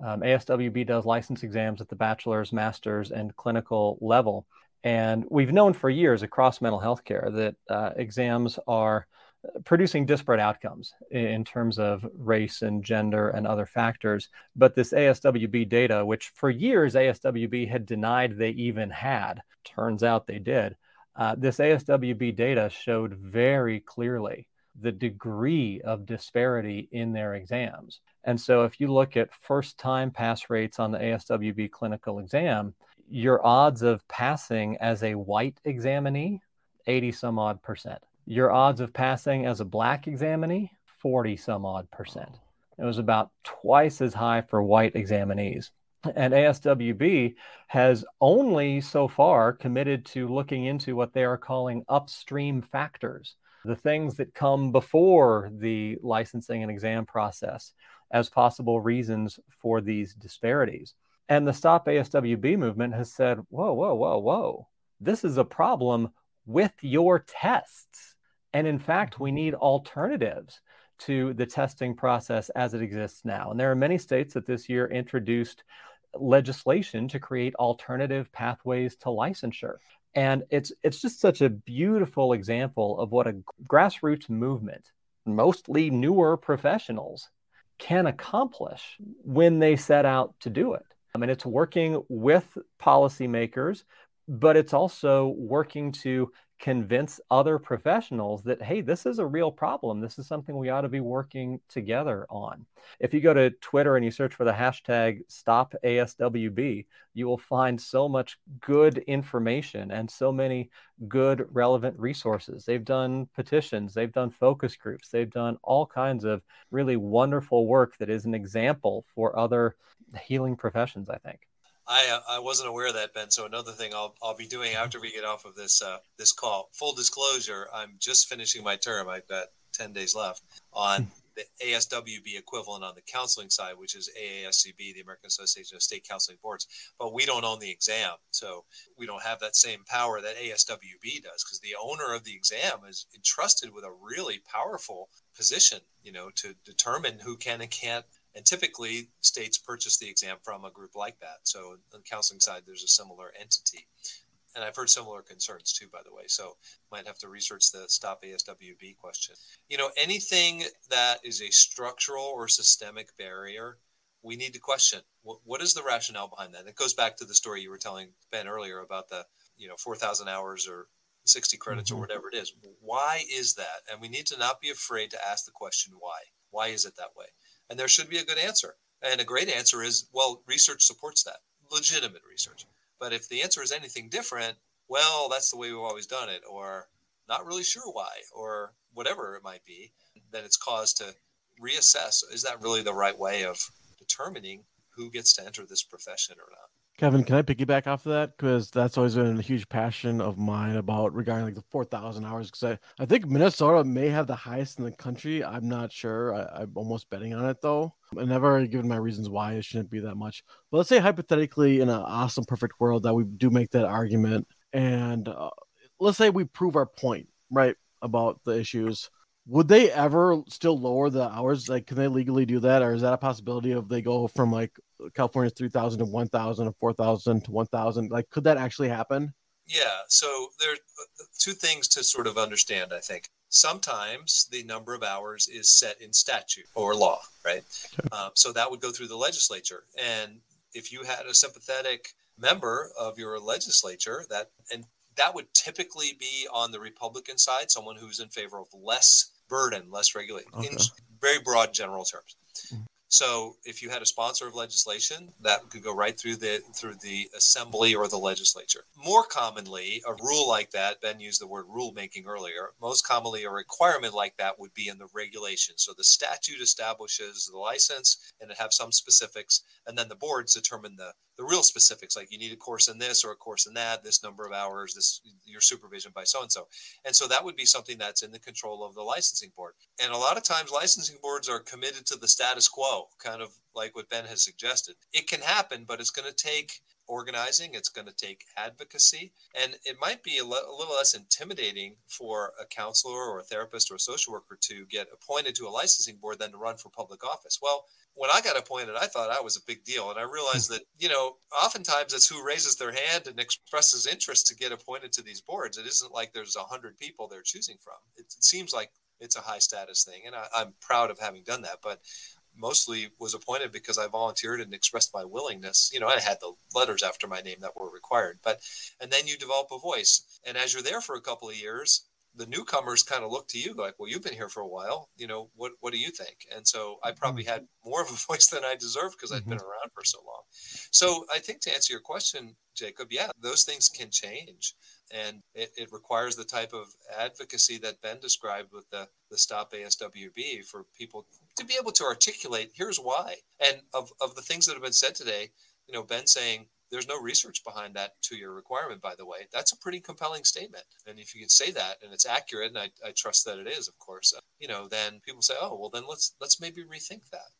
ASWB does license exams at the bachelor's, master's, and clinical level. And we've known for years across mental health care that exams are producing disparate outcomes in terms of race and gender and other factors. But this ASWB data, which for years ASWB had denied they even had, turns out they did. This ASWB data showed very clearly the degree of disparity in their exams. And so if you look at first-time pass rates on the ASWB clinical exam, your odds of passing as a white examinee, 80 some odd percent. Your odds of passing as a Black examinee, 40 some odd percent. It was about twice as high for white examinees. And ASWB has only so far committed to looking into what they are calling upstream factors, the things that come before the licensing and exam process, as possible reasons for these disparities. And the Stop ASWB movement has said, whoa, whoa, whoa, whoa, this is a problem with your tests. And in fact, we need alternatives to the testing process as it exists now. And there are many states that this year introduced legislation to create alternative pathways to licensure. And it's just such a beautiful example of what a grassroots movement, mostly newer professionals, can accomplish when they set out to do it. I mean, it's working with policymakers, but it's also working to convince other professionals that, hey, this is a real problem. This is something we ought to be working together on. If you go to Twitter and you search for the hashtag StopASWB, you will find so much good information and so many good relevant resources. They've done petitions, they've done focus groups, they've done all kinds of really wonderful work that is an example for other healing professions, I think. I wasn't aware of that, Ben. So another thing I'll be doing after we get off of this this call. Full disclosure, I'm just finishing my term. I've got 10 days left on the ASWB equivalent on the counseling side, which is AASCB, the American Association of State Counseling Boards. But we don't own the exam, so we don't have that same power that ASWB does, because the owner of the exam is entrusted with a really powerful position, to determine who can and can't. And typically, states purchase the exam from a group like that. So on the counseling side, there's a similar entity. And I've heard similar concerns too, by the way. So might have to research the Stop ASWB question. Anything that is a structural or systemic barrier, we need to question. What is the rationale behind that? And it goes back to the story you were telling Ben earlier about the 4,000 hours or 60 credits or whatever it is. Why is that? And we need to not be afraid to ask the question why. Why is it that way? And there should be a good answer. And a great answer is, well, research supports that, legitimate research. But if the answer is anything different, well, that's the way we've always done it, or not really sure why, or whatever it might be, then it's cause to reassess. Is that really the right way of determining who gets to enter this profession or not? Kevin, can I piggyback off of that? Because that's always been a huge passion of mine regarding the 4,000 hours. Because I think Minnesota may have the highest in the country. I'm not sure. I'm almost betting on it, though. I've never given my reasons why it shouldn't be that much. But let's say hypothetically, in an awesome, perfect world, that we do make that argument. And let's say we prove our point, right, about the issues. Would they ever still lower the hours? Can they legally do that? Or is that a possibility of they go from California's 3,000 to 1,000 or 4,000 to 1,000? Could that actually happen? Yeah. So there are two things to sort of understand, I think. Sometimes the number of hours is set in statute or law, right? Okay. So that would go through the legislature. And if you had a sympathetic member of your legislature, that would typically be on the Republican side, someone who's in favor of less burden, less regulation, in very broad general terms. Mm-hmm. So if you had a sponsor of legislation, that could go right through the assembly or the legislature. More commonly, a rule like that, Ben used the word rulemaking earlier, most commonly a requirement like that would be in the regulation. So the statute establishes the license and it have some specifics, and then the boards determine the real specifics, like you need a course in this or a course in that, this number of hours, this your supervision by so-and-so. And so that would be something that's in the control of the licensing board. And a lot of times licensing boards are committed to the status quo, kind of like what Ben has suggested. It can happen, but it's going to take organizing, it's going to take advocacy, and it might be a little less intimidating for a counselor or a therapist or a social worker to get appointed to a licensing board than to run for public office. Well, when I got appointed, I thought I was a big deal. And I realized that, oftentimes it's who raises their hand and expresses interest to get appointed to these boards. It isn't like there's 100 people they're choosing from. It seems like it's a high status thing. And I'm proud of having done that. But mostly was appointed because I volunteered and expressed my willingness. I had the letters after my name that were required. And then you develop a voice. And as you're there for a couple of years, the newcomers kind of look to you like, well, you've been here for a while. What do you think? And so I probably had more of a voice than I deserved because I'd been around for so long. So I think to answer your question, Jacob, yeah, those things can change. And it requires the type of advocacy that Ben described with the Stop ASWB for people to be able to articulate, here's why. And of the things that have been said today, Ben saying there's no research behind that 2-year requirement, by the way, that's a pretty compelling statement. And if you can say that and it's accurate, and I trust that it is, of course, then people say, oh, well, then let's maybe rethink that,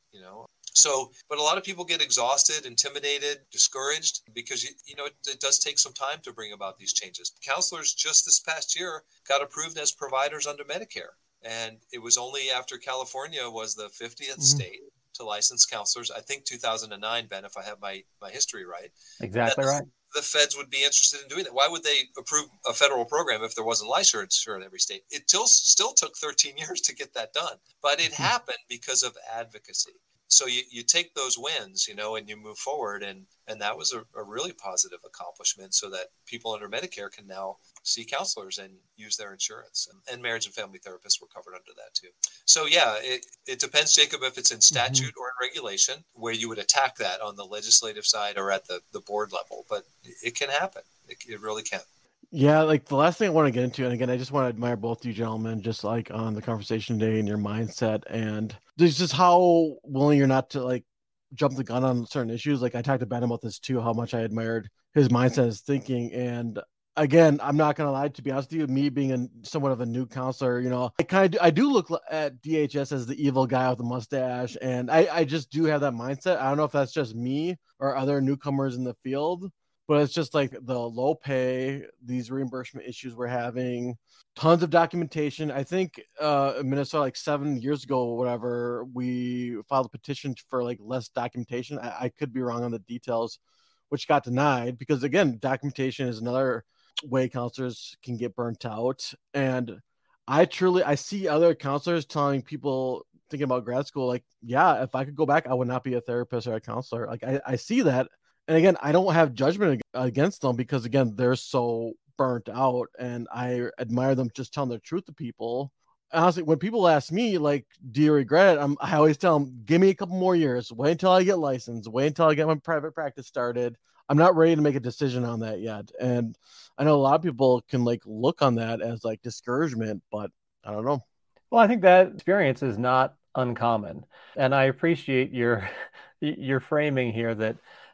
So, but a lot of people get exhausted, intimidated, discouraged because, it does take some time to bring about these changes. Counselors just this past year got approved as providers under Medicare. And it was only after California was the 50th state to license counselors, I think 2009, Ben, if I have my history right. Exactly right. The feds would be interested in doing that. Why would they approve a federal program if there wasn't licensure in every state? It still took 13 years to get that done, but it happened because of advocacy. So you take those wins, and you move forward. And that was a really positive accomplishment so that people under Medicare can now see counselors and use their insurance. And marriage and family therapists were covered under that too. So yeah, it depends, Jacob, if it's in statute or in regulation, where you would attack that on the legislative side or at the board level. But it can happen. It really can. Yeah, like the last thing I want to get into, and again, I just want to admire both you gentlemen, just like on the conversation today and your mindset, and there's just how willing you're not to like jump the gun on certain issues. Like I talked to Ben about this too, how much I admired his mindset, his thinking. And again, I'm not gonna lie, to be honest with you, me being somewhat of a new counselor, I do look at DHS as the evil guy with the mustache, and I just do have that mindset. I don't know if that's just me or other newcomers in the field. But it's just like the low pay, these reimbursement issues we're having, tons of documentation. I think in Minnesota, like 7 years ago or whatever, we filed a petition for like less documentation. I could be wrong on the details, which got denied because, again, documentation is another way counselors can get burnt out. And I see other counselors telling people thinking about grad school, like, yeah, if I could go back, I would not be a therapist or a counselor. Like I see that. And again, I don't have judgment against them because, again, they're so burnt out, and I admire them just telling the truth to people. Honestly, when people ask me, like, do you regret it? I always tell them, give me a couple more years. Wait until I get licensed. Wait until I get my private practice started. I'm not ready to make a decision on that yet. And I know a lot of people can like look on that as like discouragement, but I don't know. Well, I think that experience is not uncommon. And I appreciate your framing here that,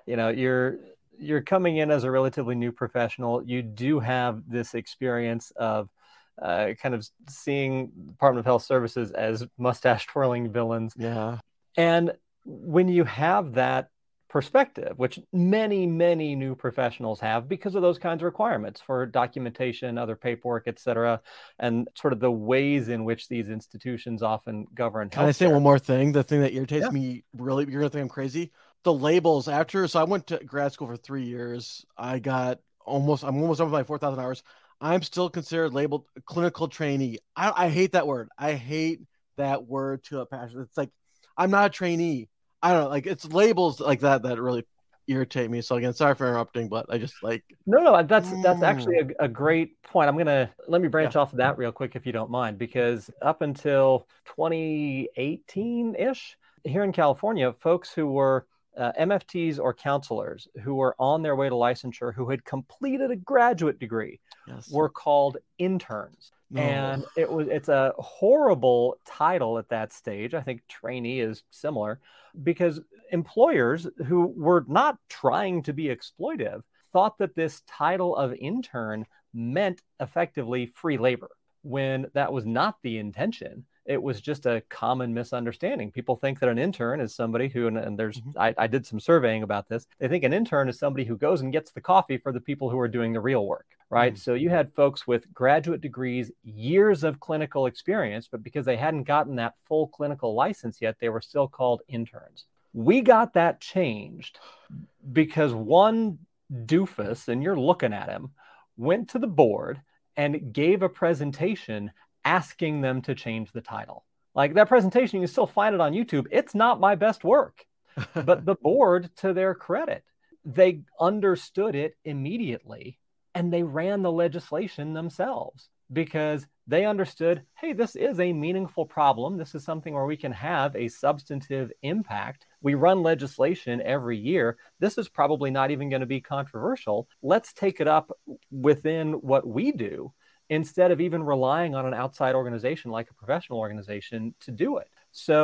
you're coming in as a relatively new professional. You do have this experience of kind of seeing Department of Health Services as mustache twirling villains. Yeah. And when you have that perspective, which many, many new professionals have because of those kinds of requirements for documentation, other paperwork, et cetera, and sort of the ways in which these institutions often govern. Can I say one more thing? The thing that irritates me, really, you're going to think I'm crazy. The labels so I went to grad school for 3 years. I'm almost done with my 4,000 hours. I'm still considered labeled clinical trainee. I hate that word. I hate that word to a passion. It's like, I'm not a trainee. I don't know, like it's labels like that really irritate me. So again, sorry for interrupting, but I just like no, that's actually a great point. Let me branch off of that real quick if you don't mind, because up until 2018-ish here in California, folks who were MFTs or counselors who were on their way to licensure, who had completed a graduate degree, were called interns. No. And it's a horrible title at that stage. I think trainee is similar because employers who were not trying to be exploitive thought that this title of intern meant effectively free labor, when that was not the intention. It was just a common misunderstanding. People think that an intern is somebody who, and there's, I did some surveying about this. They think an intern is somebody who goes and gets the coffee for the people who are doing the real work, right? Mm-hmm. So you had folks with graduate degrees, years of clinical experience, but because they hadn't gotten that full clinical license yet, they were still called interns. We got that changed because one doofus, and you're looking at him, went to the board and gave a presentation asking them to change the title. Like that presentation, you can still find it on YouTube. It's not my best work, but the board, to their credit, they understood it immediately and they ran the legislation themselves because they understood, hey, this is a meaningful problem. This is something where we can have a substantive impact. We run legislation every year. This is probably not even going to be controversial. Let's take it up within what we do, instead of even relying on an outside organization like a professional organization to do it. So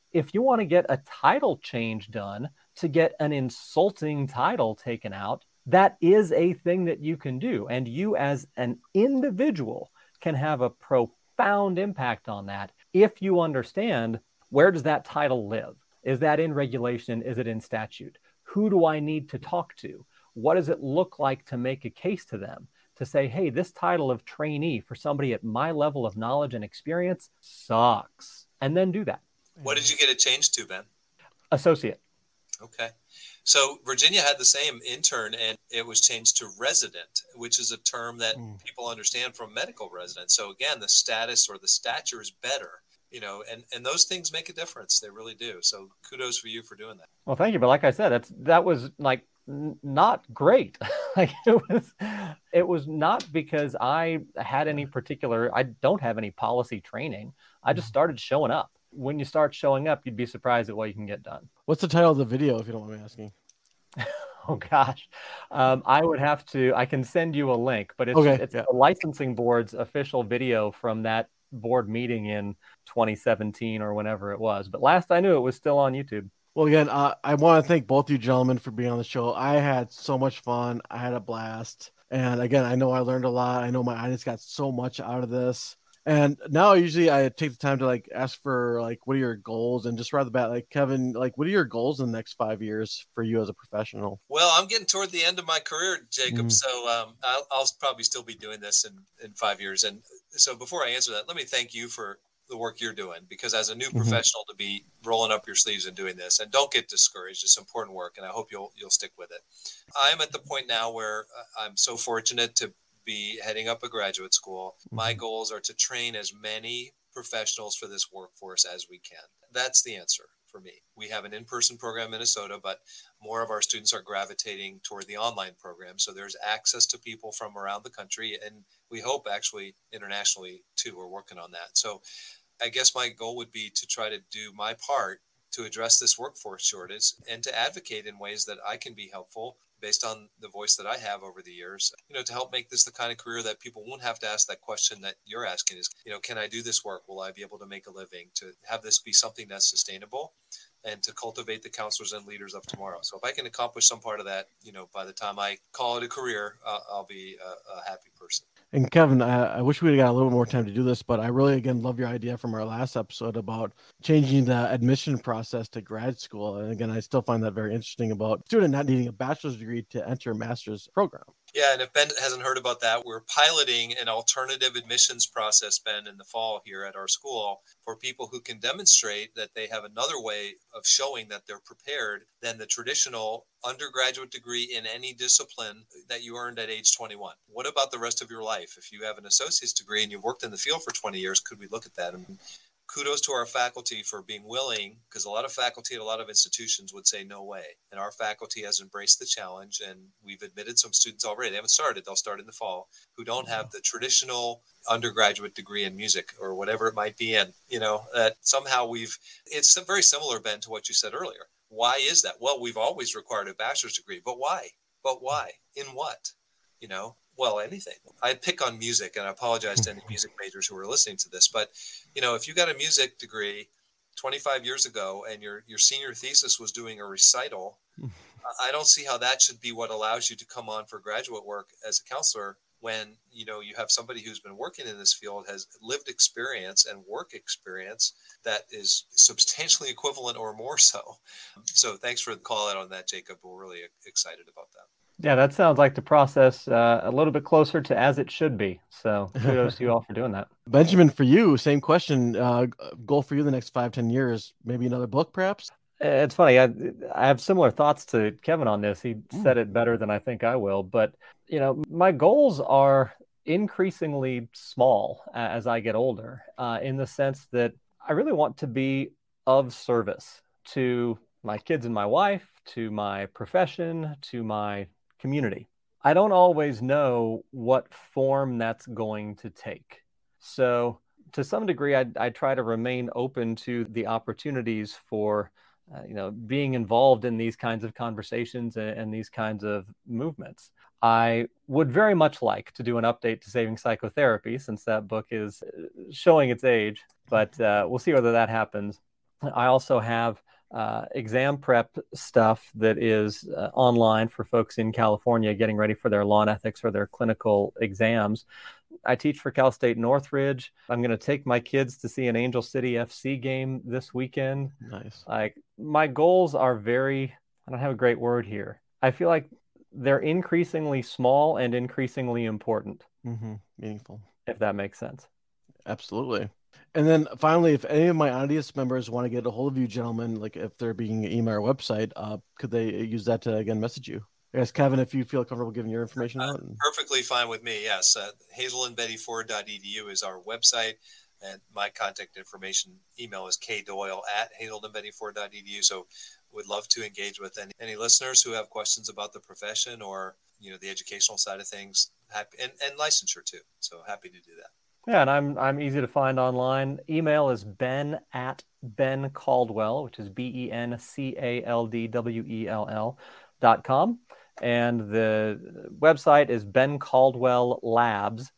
if you want to get a title change done to get an insulting title taken out, that is a thing that you can do. And you as an individual can have a profound impact on that if you understand, where does that title live? Is that in regulation? Is it in statute? Who do I need to talk to? What does it look like to make a case to them to say, hey, this title of trainee for somebody at my level of knowledge and experience sucks, and then do that. What did you get it changed to, Ben? Associate. Okay. So Virginia had the same intern, and it was changed to resident, which is a term that people understand from medical residents. So again, the status or the stature is better, and those things make a difference. They really do. So kudos for you for doing that. Well, thank you. But like I said, that was like not great. Like it was not because I had any particular, I don't have any policy training. I just started showing up. When you start showing up, you'd be surprised at what you can get done. What's the title of the video, if you don't mind me asking? Oh, gosh. I can send you a link, but it's the licensing board's official video from that board meeting in 2017 or whenever it was. But last I knew, it was still on YouTube. Well, again, I want to thank both you gentlemen for being on the show. I had so much fun. I had a blast. And again, I know I learned a lot. I know my audience got so much out of this. And now usually I take the time to ask for what are your goals, and just right off the bat, Kevin, what are your goals in the next 5 years for you as a professional? Well, I'm getting toward the end of my career, Jacob. So I'll probably still be doing this in 5 years. And so before I answer that, let me thank you for the work you're doing, because as a new professional to be rolling up your sleeves and doing this, and don't get discouraged. It's important work, and I hope you'll stick with it. I'm at the point now where I'm so fortunate to be heading up a graduate school. My goals are to train as many professionals for this workforce as we can. That's the answer for me. We have an in-person program in Minnesota, but more of our students are gravitating toward the online program. So there's access to people from around the country, and we hope actually internationally too. We're working on that. So I guess my goal would be to try to do my part to address this workforce shortage and to advocate in ways that I can be helpful based on the voice that I have over the years, to help make this the kind of career that people won't have to ask that question that you're asking is, can I do this work? Will I be able to make a living? To have this be something that's sustainable and to cultivate the counselors and leaders of tomorrow. So if I can accomplish some part of that, by the time I call it a career, I'll be a happy person. And Kevin, I wish we'd got a little more time to do this, but I really, again, love your idea from our last episode about changing the admission process to grad school. And again, I still find that very interesting about student not needing a bachelor's degree to enter a master's program. Yeah, and if Ben hasn't heard about that, we're piloting an alternative admissions process, Ben, in the fall here at our school for people who can demonstrate that they have another way of showing that they're prepared than the traditional undergraduate degree in any discipline that you earned at age 21. What about the rest of your life? If you have an associate's degree and you've worked in the field for 20 years, could we look at that? And kudos to our faculty for being willing, because a lot of faculty at a lot of institutions would say no way. And our faculty has embraced the challenge, and we've admitted some students already. They haven't started. They'll start in the fall, who don't have the traditional undergraduate degree in music or whatever it might be in, that somehow it's very similar, Ben, to what you said earlier. Why is that? Well, we've always required a bachelor's degree, but why? But why? In what? Well, anything. I pick on music, and I apologize to any music majors who are listening to this, but if you got a music degree 25 years ago and your senior thesis was doing a recital, I don't see how that should be what allows you to come on for graduate work as a counselor when you have somebody who's been working in this field, has lived experience and work experience that is substantially equivalent or more so. So thanks for the call out on that, Jacob. We're really excited about that. Yeah, that sounds like the process a little bit closer to as it should be. So kudos to you all for doing that. Benjamin, for you, same question. Goal for you the next 5-10 years, maybe another book, perhaps? It's funny. I have similar thoughts to Kevin on this. He said it better than I think I will. But, my goals are increasingly small as I get older, in the sense that I really want to be of service to my kids and my wife, to my profession, to my community. I don't always know what form that's going to take. So to some degree, I try to remain open to the opportunities for, being involved in these kinds of conversations and these kinds of movements. I would very much like to do an update to Saving Psychotherapy, since that book is showing its age, but we'll see whether that happens. I also have exam prep stuff that is online for folks in California getting ready for their law and ethics or their clinical exams. I teach for Cal State Northridge. I'm going to take my kids to see an Angel City FC game this weekend. Nice. Like, my goals are I don't have a great word here. I feel like they're increasingly small and increasingly important. Meaningful. If that makes sense. Absolutely. And then finally, if any of my audience members want to get a hold of you gentlemen, like if they're being email our website, could they use that to, again, message you? I guess, Kevin, if you feel comfortable giving your information out. Perfectly fine with me, yes. HazelandBettyFord.edu is our website, and my contact information email is kdoyle@HazelandBettyFord.edu. So would love to engage with any listeners who have questions about the profession or, the educational side of things, and licensure too. So happy to do that. Yeah, and I'm easy to find online. Email is ben@bencaldwell, which is BENCALDWELL.com. And the website is Ben Caldwell Labs,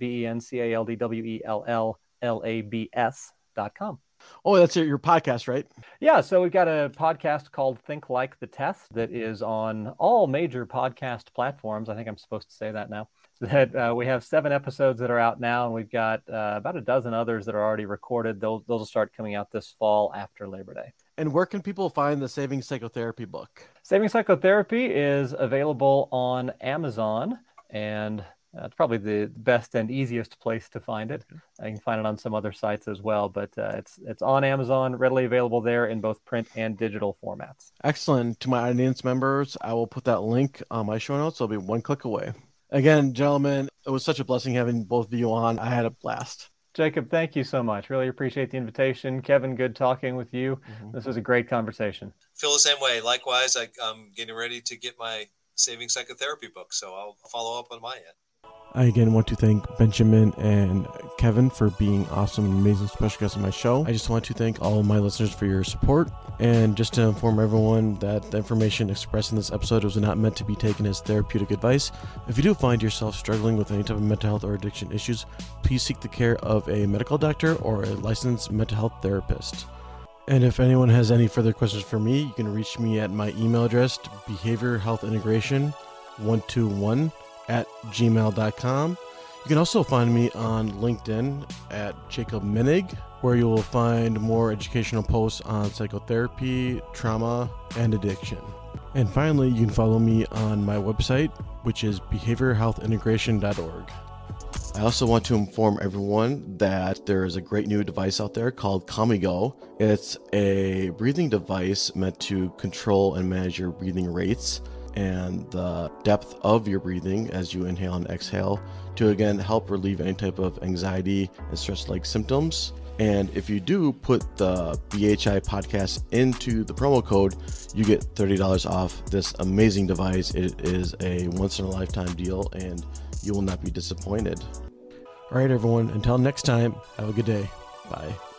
BENCALDWELLLABS.com. Oh, that's your podcast, right? Yeah, so we've got a podcast called Think Like the Test that is on all major podcast platforms. I think I'm supposed to say that now. That we have 7 episodes that are out now, and we've got about a dozen others that are already recorded. Those will start coming out this fall after Labor Day. And where can people find the Saving Psychotherapy book? Saving Psychotherapy is available on Amazon, and it's probably the best and easiest place to find it. You can find it on some other sites as well, but it's on Amazon, readily available there in both print and digital formats. Excellent. To my audience members, I will put that link on my show notes. It'll be one click away. Again, gentlemen, it was such a blessing having both of you on. I had a blast. Jacob, thank you so much. Really appreciate the invitation. Kevin, good talking with you. This was a great conversation. Feel the same way. Likewise, I'm getting ready to get my Saving Psychotherapy book, so I'll follow up on my end. I again want to thank Benjamin and Kevin for being awesome and amazing special guests on my show. I just want to thank all of my listeners for your support. And just to inform everyone that the information expressed in this episode was not meant to be taken as therapeutic advice. If you do find yourself struggling with any type of mental health or addiction issues, please seek the care of a medical doctor or a licensed mental health therapist. And if anyone has any further questions for me, you can reach me at my email address, behaviorhealthintegration121@gmail.com. You can also find me on LinkedIn at Jacob Menig, where you will find more educational posts on psychotherapy, trauma, and addiction. And finally, you can follow me on my website, which is behaviorhealthintegration.org. I also want to inform everyone that there is a great new device out there called Calmigo. It's a breathing device meant to control and manage your breathing rates and the depth of your breathing as you inhale and exhale to again help relieve any type of anxiety and stress-like symptoms. And if you do put the BHI podcast into the promo code, you get $30 off this amazing device. It is a once-in-a-lifetime deal, and you will not be disappointed. All right, everyone. Until next time, have a good day. Bye.